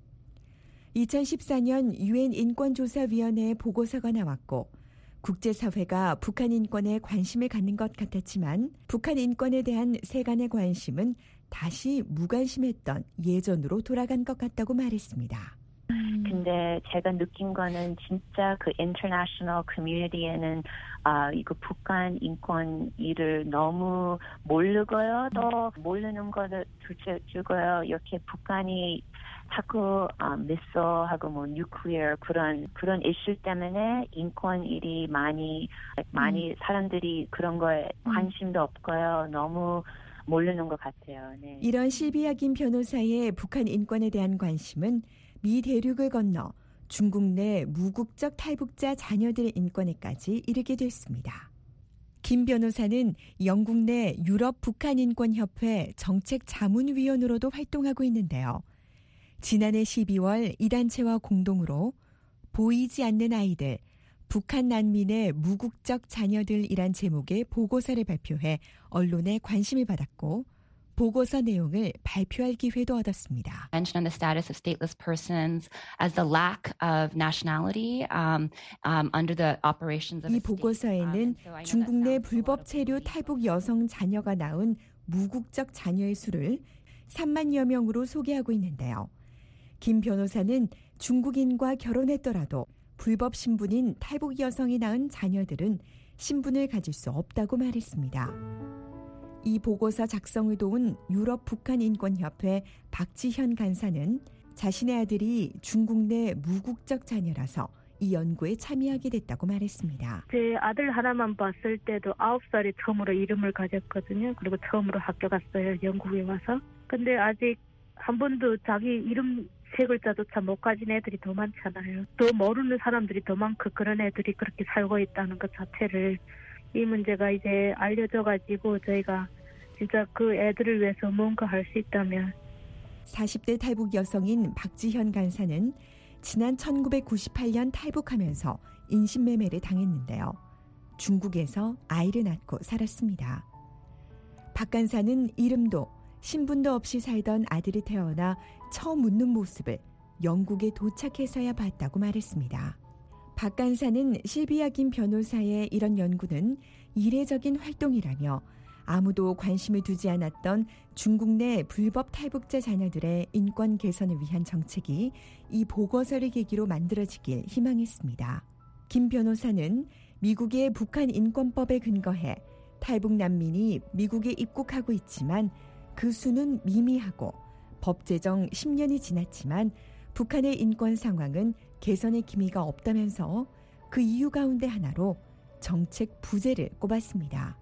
이천십사 년 유엔 인권조사위원회의 보고서가 나왔고 국제사회가 북한 인권에 관심을 갖는 것 같았지만 북한 인권에 대한 세간의 관심은 다시 무관심했던 예전으로 돌아간 것 같다고 말했습니다. 근데 제가 느낀 거는 진짜 그 인터내셔널 커뮤니티에는 아 이거 북한 인권 일을 너무 모르고요. 또 모르는 거를 두고요. 이렇게 북한이 자꾸 아, 미사일하고 뭐 뉴클리어 그런 그런 이슈 때문에 인권 일이 많이 많이 음. 사람들이 그런 거에 관심도 없고요. 너무 모르는 것 같아요. 네. 이런 실비아 김 변호사의 북한 인권에 대한 관심은 미 대륙을 건너 중국 내 무국적 탈북자 자녀들의 인권에까지 이르게 됐습니다. 김 변호사는 영국 내 유럽 북한인권협회 정책자문위원으로도 활동하고 있는데요. 지난해 십이월 이 단체와 공동으로 보이지 않는 아이들, 북한 난민의 무국적 자녀들이란 제목의 보고서를 발표해 언론의 관심을 받았고 보고서 내용을 발표할 기회도 얻었습니다. Mention on the status of stateless persons as the lack of nationality um, um, under the operations of 이 보고서에는 중국 내 불법 체류 탈북 여성 자녀가 낳은 무국적 자녀의 수를 삼만여 명으로 소개하고 있는데요. 김 변호사는 중국인과 결혼했더라도 불법 신분인 탈북 여성이 낳은 자녀들은 신분을 가질 수 없다고 말했습니다. 이 보고서 작성을 도운 유럽 북한인권협회 박지현 간사는 자신의 아들이 중국 내 무국적 자녀라서 이 연구에 참여하게 됐다고 말했습니다. 제 아들 하나만 봤을 때도 아홉 살에 처음으로 이름을 가졌거든요. 그리고 처음으로 학교 갔어요. 영국에 와서. 근데 아직 한 번도 자기 이름 세 글자조차 못 가진 애들이 더 많잖아요. 더 모르는 사람들이 더 많고 그런 애들이 그렇게 살고 있다는 것 자체를 이 문제가 이제 알려져가지고 저희가 진짜 그 애들을 위해서 뭔가 할 수 있다면. 사십 대 탈북 여성인 박지현 간사는 지난 천구백구십팔 년 탈북하면서 인신매매를 당했는데요. 중국에서 아이를 낳고 살았습니다. 박 간사는 이름도 신분도 없이 살던 아들이 태어나 처음 웃는 모습을 영국에 도착해서야 봤다고 말했습니다. 박 간사는 실비아 김 변호사의 이런 연구는 이례적인 활동이라며 아무도 관심을 두지 않았던 중국 내 불법 탈북자 자녀들의 인권 개선을 위한 정책이 이 보고서를 계기로 만들어지길 희망했습니다. 김 변호사는 미국의 북한 인권법에 근거해 탈북 난민이 미국에 입국하고 있지만 그 수는 미미하고 법 제정 십 년이 지났지만 북한의 인권 상황은 개선의 기미가 없다면서 그 이유 가운데 하나로 정책 부재를 꼽았습니다.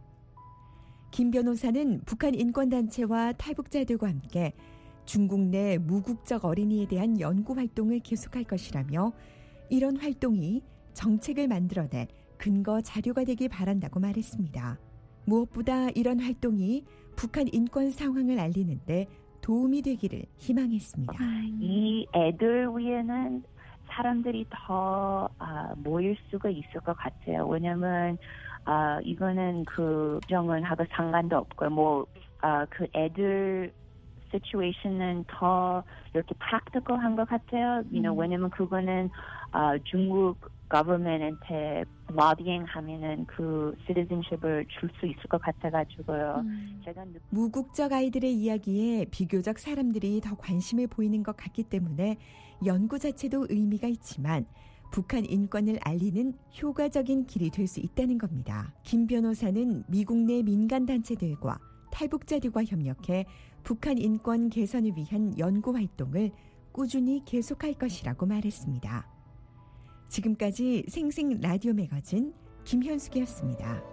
김 변호사는 북한 인권단체와 탈북자들과 함께 중국 내 무국적 어린이에 대한 연구 활동을 계속할 것이라며 이런 활동이 정책을 만들어낼 근거 자료가 되길 바란다고 말했습니다. 무엇보다 이런 활동이 북한 인권 상황을 알리는데 도움이 되기를 희망했습니다. 이 애들 위에는 사람들이 더 아, 모일 수가 있을 것 같아요. 왜냐하면 아, 이거는 그 정은하고 상관도 없고요. 뭐, 아, 그 애들 situation은 더 이렇게 practical한 것 같아요. You know, 음. 왜냐면 그거는 아, 중국 government한테 lobbying 하면은 그 citizenship을 줄 수 있을 것 같아가지고요. 음. 제가 느... 무국적 아이들의 이야기에 비교적 사람들이 더 관심을 보이는 것 같기 때문에 연구 자체도 의미가 있지만 북한 인권을 알리는 효과적인 길이 될 수 있다는 겁니다. 김 변호사는 미국 내 민간단체들과 탈북자들과 협력해 북한 인권 개선을 위한 연구 활동을 꾸준히 계속할 것이라고 말했습니다. 지금까지 생생 라디오 매거진 김현숙이었습니다.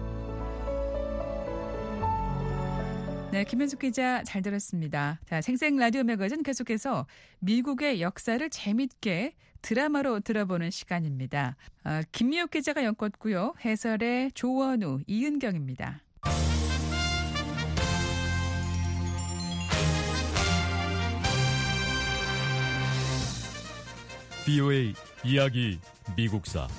네, 김현숙 기자 잘 들었습니다. 자, 생생 라디오 매거진 계속해서 미국의 역사를 재밌게 드라마로 들어보는 시간입니다. 어, 김미옥 기자가 엮었고요. 해설의 조원우, 이은경입니다. 비오에이 이야기 미국사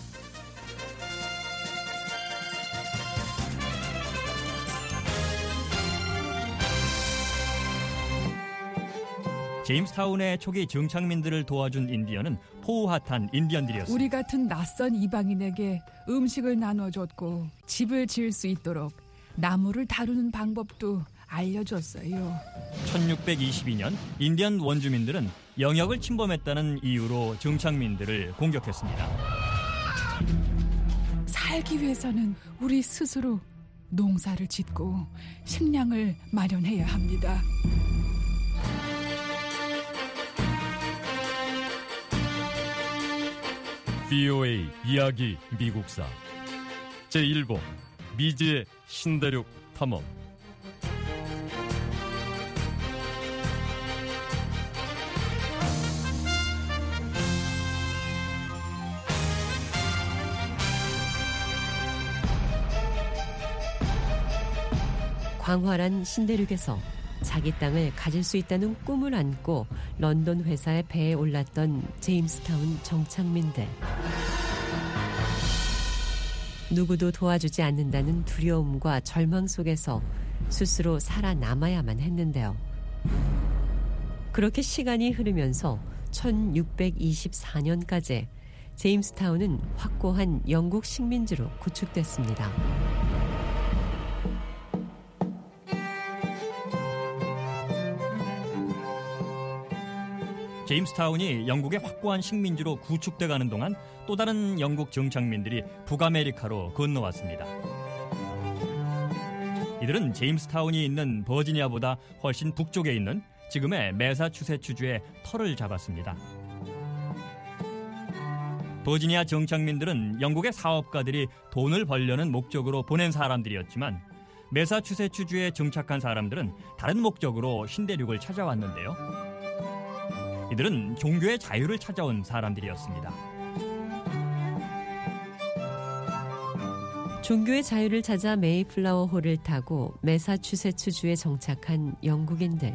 제임스타운의 초기 정착민들을 도와준 인디언은 포우핫한 인디언들이었습니다. 우리 같은 낯선 이방인에게 음식을 나눠줬고 집을 지을 수 있도록 나무를 다루는 방법도 알려줬어요. 천육백이십이 년 인디언 원주민들은 영역을 침범했다는 이유로 정착민들을 공격했습니다. 살기 위해서는 우리 스스로 농사를 짓고 식량을 마련해야 합니다. 비오에이 이야기 미국사 제일 부 미지의 신대륙 탐험. 광활한 신대륙에서 자기 땅을 가질 수 있다는 꿈을 안고 런던 회사의 배에 올랐던 제임스타운 정착민들. 누구도 도와주지 않는다는 두려움과 절망 속에서 스스로 살아남아야만 했는데요. 그렇게 시간이 흐르면서 천육백이십사 년까지 제임스타운은 확고한 영국 식민지로 구축됐습니다. 제임스타운이 영국의 확고한 식민지로 구축돼가는 동안 또 다른 영국 정착민들이 북아메리카로 건너왔습니다. 이들은 제임스타운이 있는 버지니아보다 훨씬 북쪽에 있는 지금의 매사추세츠주의 터를 잡았습니다. 버지니아 정착민들은 영국의 사업가들이 돈을 벌려는 목적으로 보낸 사람들이었지만 매사추세츠주에 정착한 사람들은 다른 목적으로 신대륙을 찾아왔는데요. 이들은 종교의 자유를 찾아온 사람들이었습니다. 종교의 자유를 찾아 메이플라워 호를 타고 매사추세츠주에 정착한 영국인들.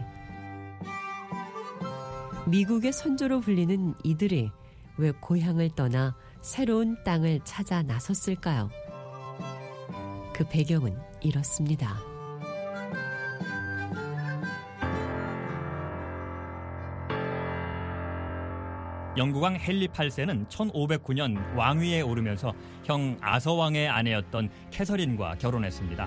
미국의 선조로 불리는 이들이 왜 고향을 떠나 새로운 땅을 찾아 나섰을까요? 그 배경은 이렇습니다. 영국왕 헨리 팔 세는 천오백구 년 왕위에 오르면서 형 아서왕의 아내였던 캐서린과 결혼했습니다.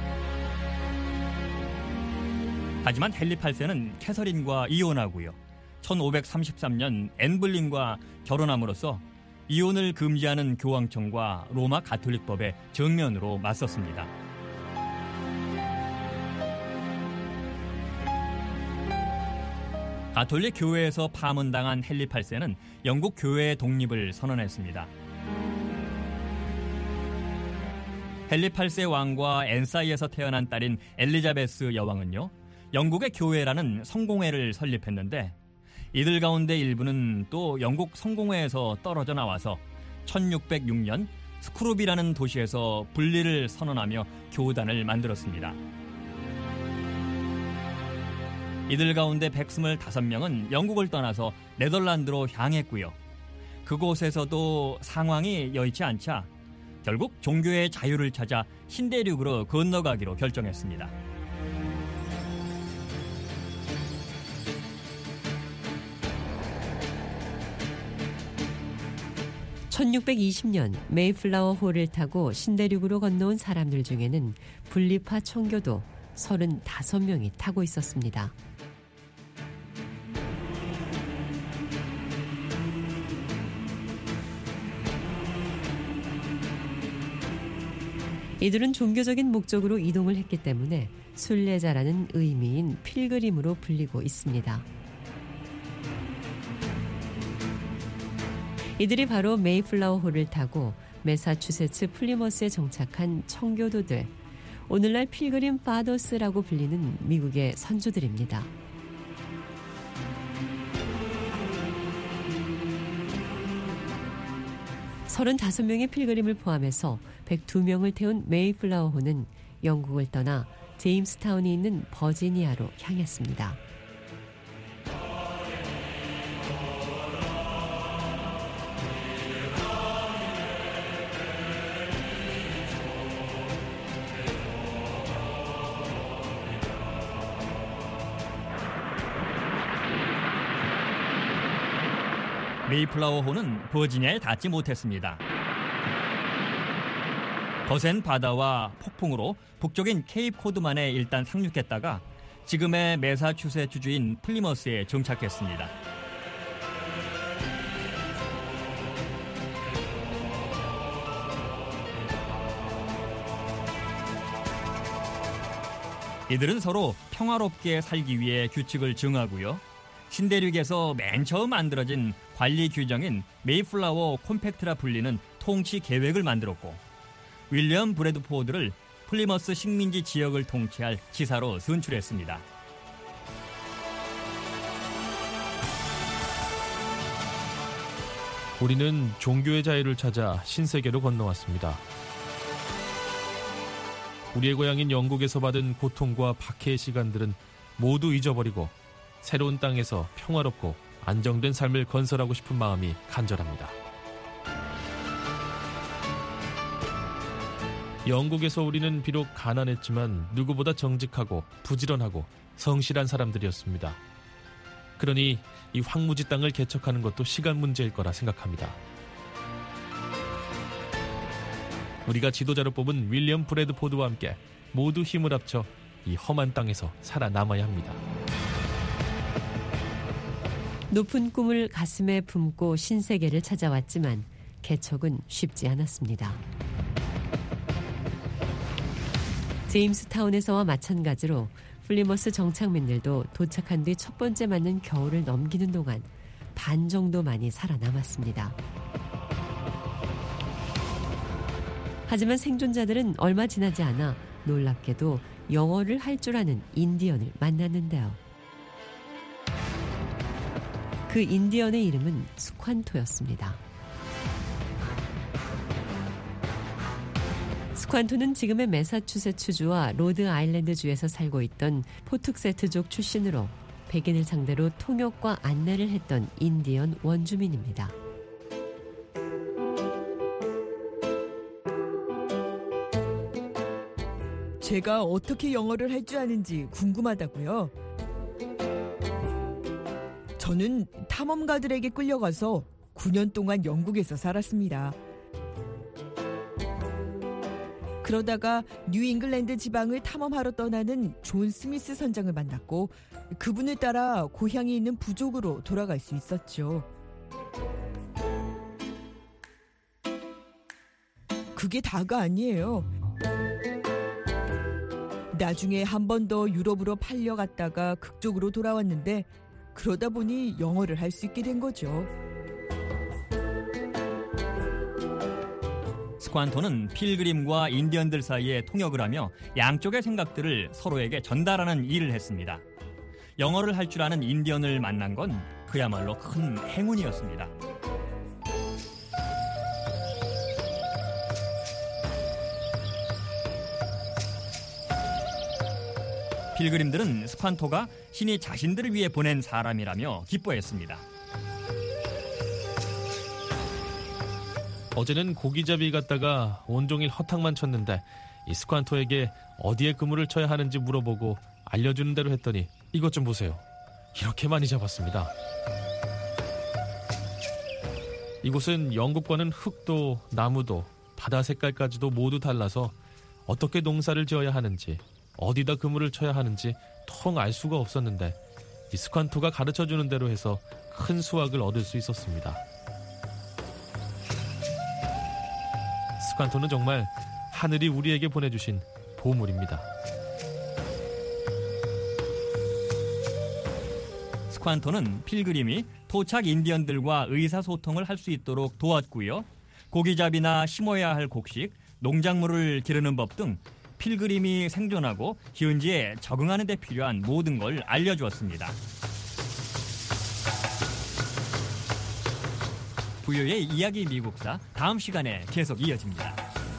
하지만 헨리 팔 세는 캐서린과 이혼하고요. 천오백삼십삼 년 앤 볼린과 결혼함으로써 이혼을 금지하는 교황청과 로마 가톨릭법에 정면으로 맞섰습니다. 가톨릭 교회에서 파문당한 헨리 팔 세는 영국 교회의 독립을 선언했습니다. 헨리 팔 세 왕과 앤 사이에서 태어난 딸인 엘리자베스 여왕은요, 영국의 교회라는 성공회를 설립했는데 이들 가운데 일부는 또 영국 성공회에서 떨어져 나와서 천육백육 년 스크루비라는 도시에서 분리를 선언하며 교단을 만들었습니다. 이들 가운데 백이십오 명은 영국을 떠나서 네덜란드로 향했고요. 그곳에서도 상황이 여의치 않자 결국 종교의 자유를 찾아 신대륙으로 건너가기로 결정했습니다. 천육백이십 년 메이플라워 호를 타고 신대륙으로 건너온 사람들 중에는 분리파 청교도 서른다섯 명이 타고 있었습니다. 이들은 종교적인 목적으로 이동을 했기 때문에 순례자라는 의미인 필그림으로 불리고 있습니다. 이들이 바로 메이플라워 호를 타고 매사추세츠 플리머스에 정착한 청교도들, 오늘날 필그림 파더스라고 불리는 미국의 선조들입니다. 서른다섯 명의 필그림을 포함해서 백두 명을 태운 메이플라워호는 영국을 떠나 제임스타운이 있는 버지니아로 향했습니다. 메이플라워호는 버지니아에 닿지 못했습니다. 거센 바다와 폭풍으로 북쪽인 케이프 코드만에 일단 상륙했다가 지금의 매사추세츠주인 플리머스에 정착했습니다. 이들은 서로 평화롭게 살기 위해 규칙을 정하고요. 신대륙에서 맨 처음 만들어진 관리 규정인 메이플라워 콤팩트라 불리는 통치 계획을 만들었고, 윌리엄 브래드포드를 플리머스 식민지 지역을 통치할 지사로 선출했습니다. 우리는 종교의 자유를 찾아 신세계로 건너왔습니다. 우리의 고향인 영국에서 받은 고통과 박해의 시간들은 모두 잊어버리고 새로운 땅에서 평화롭고 안정된 삶을 건설하고 싶은 마음이 간절합니다. 영국에서 우리는 비록 가난했지만 누구보다 정직하고 부지런하고 성실한 사람들이었습니다. 그러니 이 황무지 땅을 개척하는 것도 시간 문제일 거라 생각합니다. 우리가 지도자로 뽑은 윌리엄 브래드포드와 함께 모두 힘을 합쳐 이 험한 땅에서 살아남아야 합니다. 높은 꿈을 가슴에 품고 신세계를 찾아왔지만 개척은 쉽지 않았습니다. 제임스타운에서와 마찬가지로 플리머스 정착민들도 도착한 뒤 첫 번째 맞는 겨울을 넘기는 동안 반 정도만이 살아남았습니다. 하지만 생존자들은 얼마 지나지 않아 놀랍게도 영어를 할 줄 아는 인디언을 만났는데요. 그 인디언의 이름은 스관토였습니다. 스관토는 지금의 매사추세츠주와 로드 아일랜드주에서 살고 있던 포툭세트족 출신으로 백인을 상대로 통역과 안내를 했던 인디언 원주민입니다. 제가 어떻게 영어를 할 줄 아는지 궁금하다고요? 저는 탐험가들에게 끌려가서 구 년 동안 영국에서 살았습니다. 그러다가 뉴잉글랜드 지방을 탐험하러 떠나는 존 스미스 선장을 만났고 그분을 따라 고향이 있는 부족으로 돌아갈 수 있었죠. 그게 다가 아니에요. 나중에 한 번 더 유럽으로 팔려갔다가 극적으로 돌아왔는데 그러다 보니 영어를 할 수 있게 된 거죠. 스관토는 필그림과 인디언들 사이에 통역을 하며 양쪽의 생각들을 서로에게 전달하는 일을 했습니다. 영어를 할 줄 아는 인디언을 만난 건 그야말로 큰 행운이었습니다. 필그림들은 스관토가 신이 자신들을 위해 보낸 사람이라며 기뻐했습니다. 어제는 고기잡이 갔다가 온종일 허탕만 쳤는데 이 스관토에게 어디에 그물을 쳐야 하는지 물어보고 알려주는 대로 했더니 이것 좀 보세요. 이렇게 많이 잡았습니다. 이곳은 영국과는 흙도 나무도 바다 색깔까지도 모두 달라서 어떻게 농사를 지어야 하는지 어디다 그물을 쳐야 하는지 통 알 수가 없었는데 이 스관토가 가르쳐주는 대로 해서 큰 수확을 얻을 수 있었습니다. 스관토는 정말 하늘이 우리에게 보내주신 보물입니다. 스관토는 필그림이 토착 인디언들과 의사소통을 할 수 있도록 도왔고요. 고기잡이나 심어야 할 곡식, 농작물을 기르는 법 등 필그림이 생존하고 현지에 적응하는 데 필요한 모든 걸 알려주었습니다. 부유의 이야기 미국사 다음 시간에 계속 이어집니다.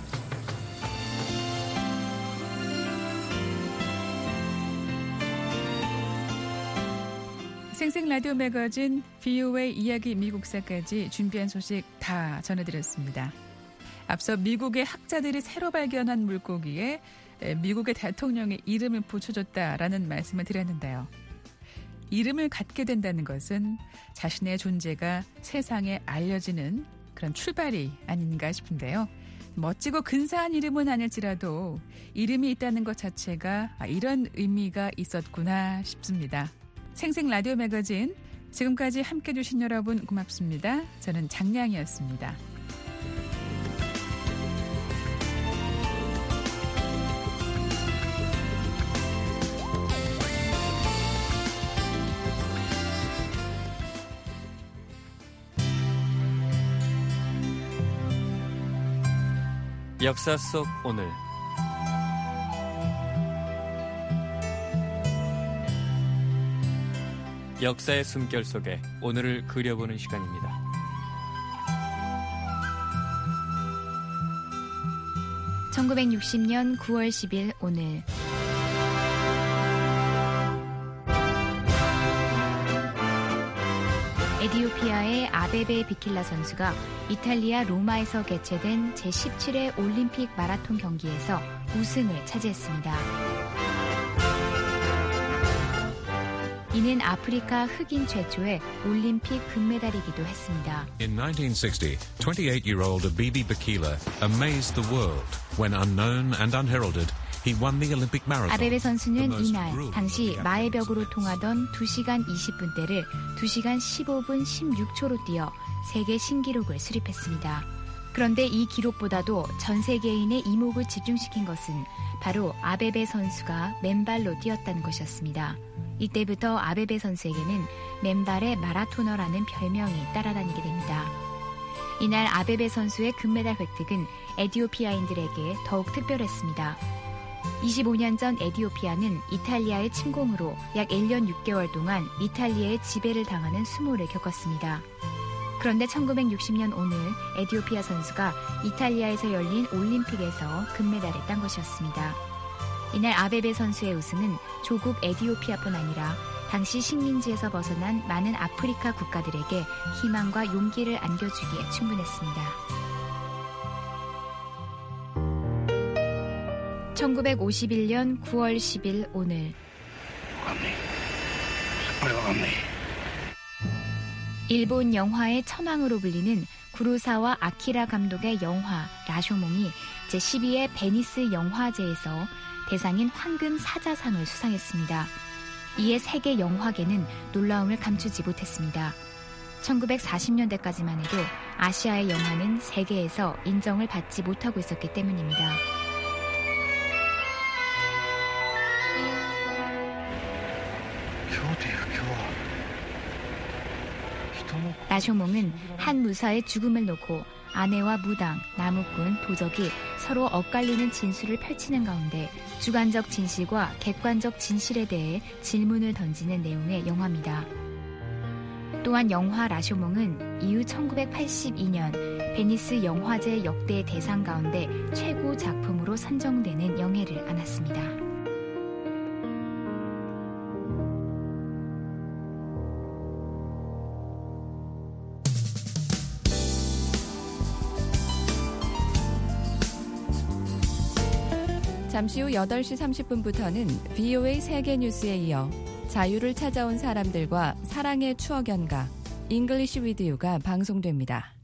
생생 라디오 매거진 브이오에이 이야기 미국사까지 준비한 소식 다 전해드렸습니다. 앞서 미국의 학자들이 새로 발견한 물고기에 미국의 대통령의 이름을 붙여줬다라는 말씀을 드렸는데요. 이름을 갖게 된다는 것은 자신의 존재가 세상에 알려지는 그런 출발이 아닌가 싶은데요. 멋지고 근사한 이름은 아닐지라도 이름이 있다는 것 자체가 이런 의미가 있었구나 싶습니다. 생생 라디오 매거진 지금까지 함께해 주신 여러분 고맙습니다. 저는 장량이었습니다. 역사 속 오늘 역사의 숨결 속에 오늘을 그려보는 시간입니다. 천구백육십 년 구월 십일 오늘 에티오피아의 아베베 비킬라 선수가 이탈리아 로마에서 개최된 제십칠 회 올림픽 마라톤 경기에서 우승을 차지했습니다. 이는 아프리카 흑인 최초의 올림픽 금메달이기도 했습니다. In nineteen sixty, twenty-eight-year-old Abibi Bikila amazed the world when unknown and unheralded he won the Olympic marathon. 아베베 선수는 이날 당시 마의 벽으로 통하던 두 시간 이십 분대를 두 시간 십오 분 십육 초로 뛰어 세계 신기록을 수립했습니다. 그런데 이 기록보다도 전 세계인의 이목을 집중시킨 것은 바로 아베베 선수가 맨발로 뛰었다는 것이었습니다. 이때부터 아베베 선수에게는 맨발의 마라토너라는 별명이 따라다니게 됩니다. 이날 아베베 선수의 금메달 획득은 에티오피아인들에게 더욱 특별했습니다. 이십오 년 전 에티오피아는 이탈리아의 침공으로 약 일 년 육 개월 동안 이탈리아의 지배를 당하는 수모를 겪었습니다. 그런데 천구백육십 년 오늘 에티오피아 선수가 이탈리아에서 열린 올림픽에서 금메달을 딴 것이었습니다. 이날 아베베 선수의 우승은 조국 에티오피아뿐 아니라 당시 식민지에서 벗어난 많은 아프리카 국가들에게 희망과 용기를 안겨주기에 충분했습니다. 천구백오십일 년 구월 십일 오늘 일본 영화의 천왕으로 불리는 구로사와 아키라 감독의 영화 라쇼몽이 제십이 회 베니스 영화제에서 대상인 황금 사자상을 수상했습니다. 이에 세계 영화계는 놀라움을 감추지 못했습니다. 천구백사십 년대까지만 해도 아시아의 영화는 세계에서 인정을 받지 못하고 있었기 때문입니다. 라쇼몽은 한 무사의 죽음을 놓고 아내와 무당, 나무꾼, 도적이 서로 엇갈리는 진술을 펼치는 가운데 주관적 진실과 객관적 진실에 대해 질문을 던지는 내용의 영화입니다. 또한 영화 라쇼몽은 이후 천구백팔십이 년 베니스 영화제 역대 대상 가운데 최고 작품으로 선정되는 영예를 안았습니다. 잠시 후 여덟 시 삼십 분부터는 브이오에이 세계뉴스에 이어 자유를 찾아온 사람들과 사랑의 추억 연가 잉글리시 위드 유가 방송됩니다.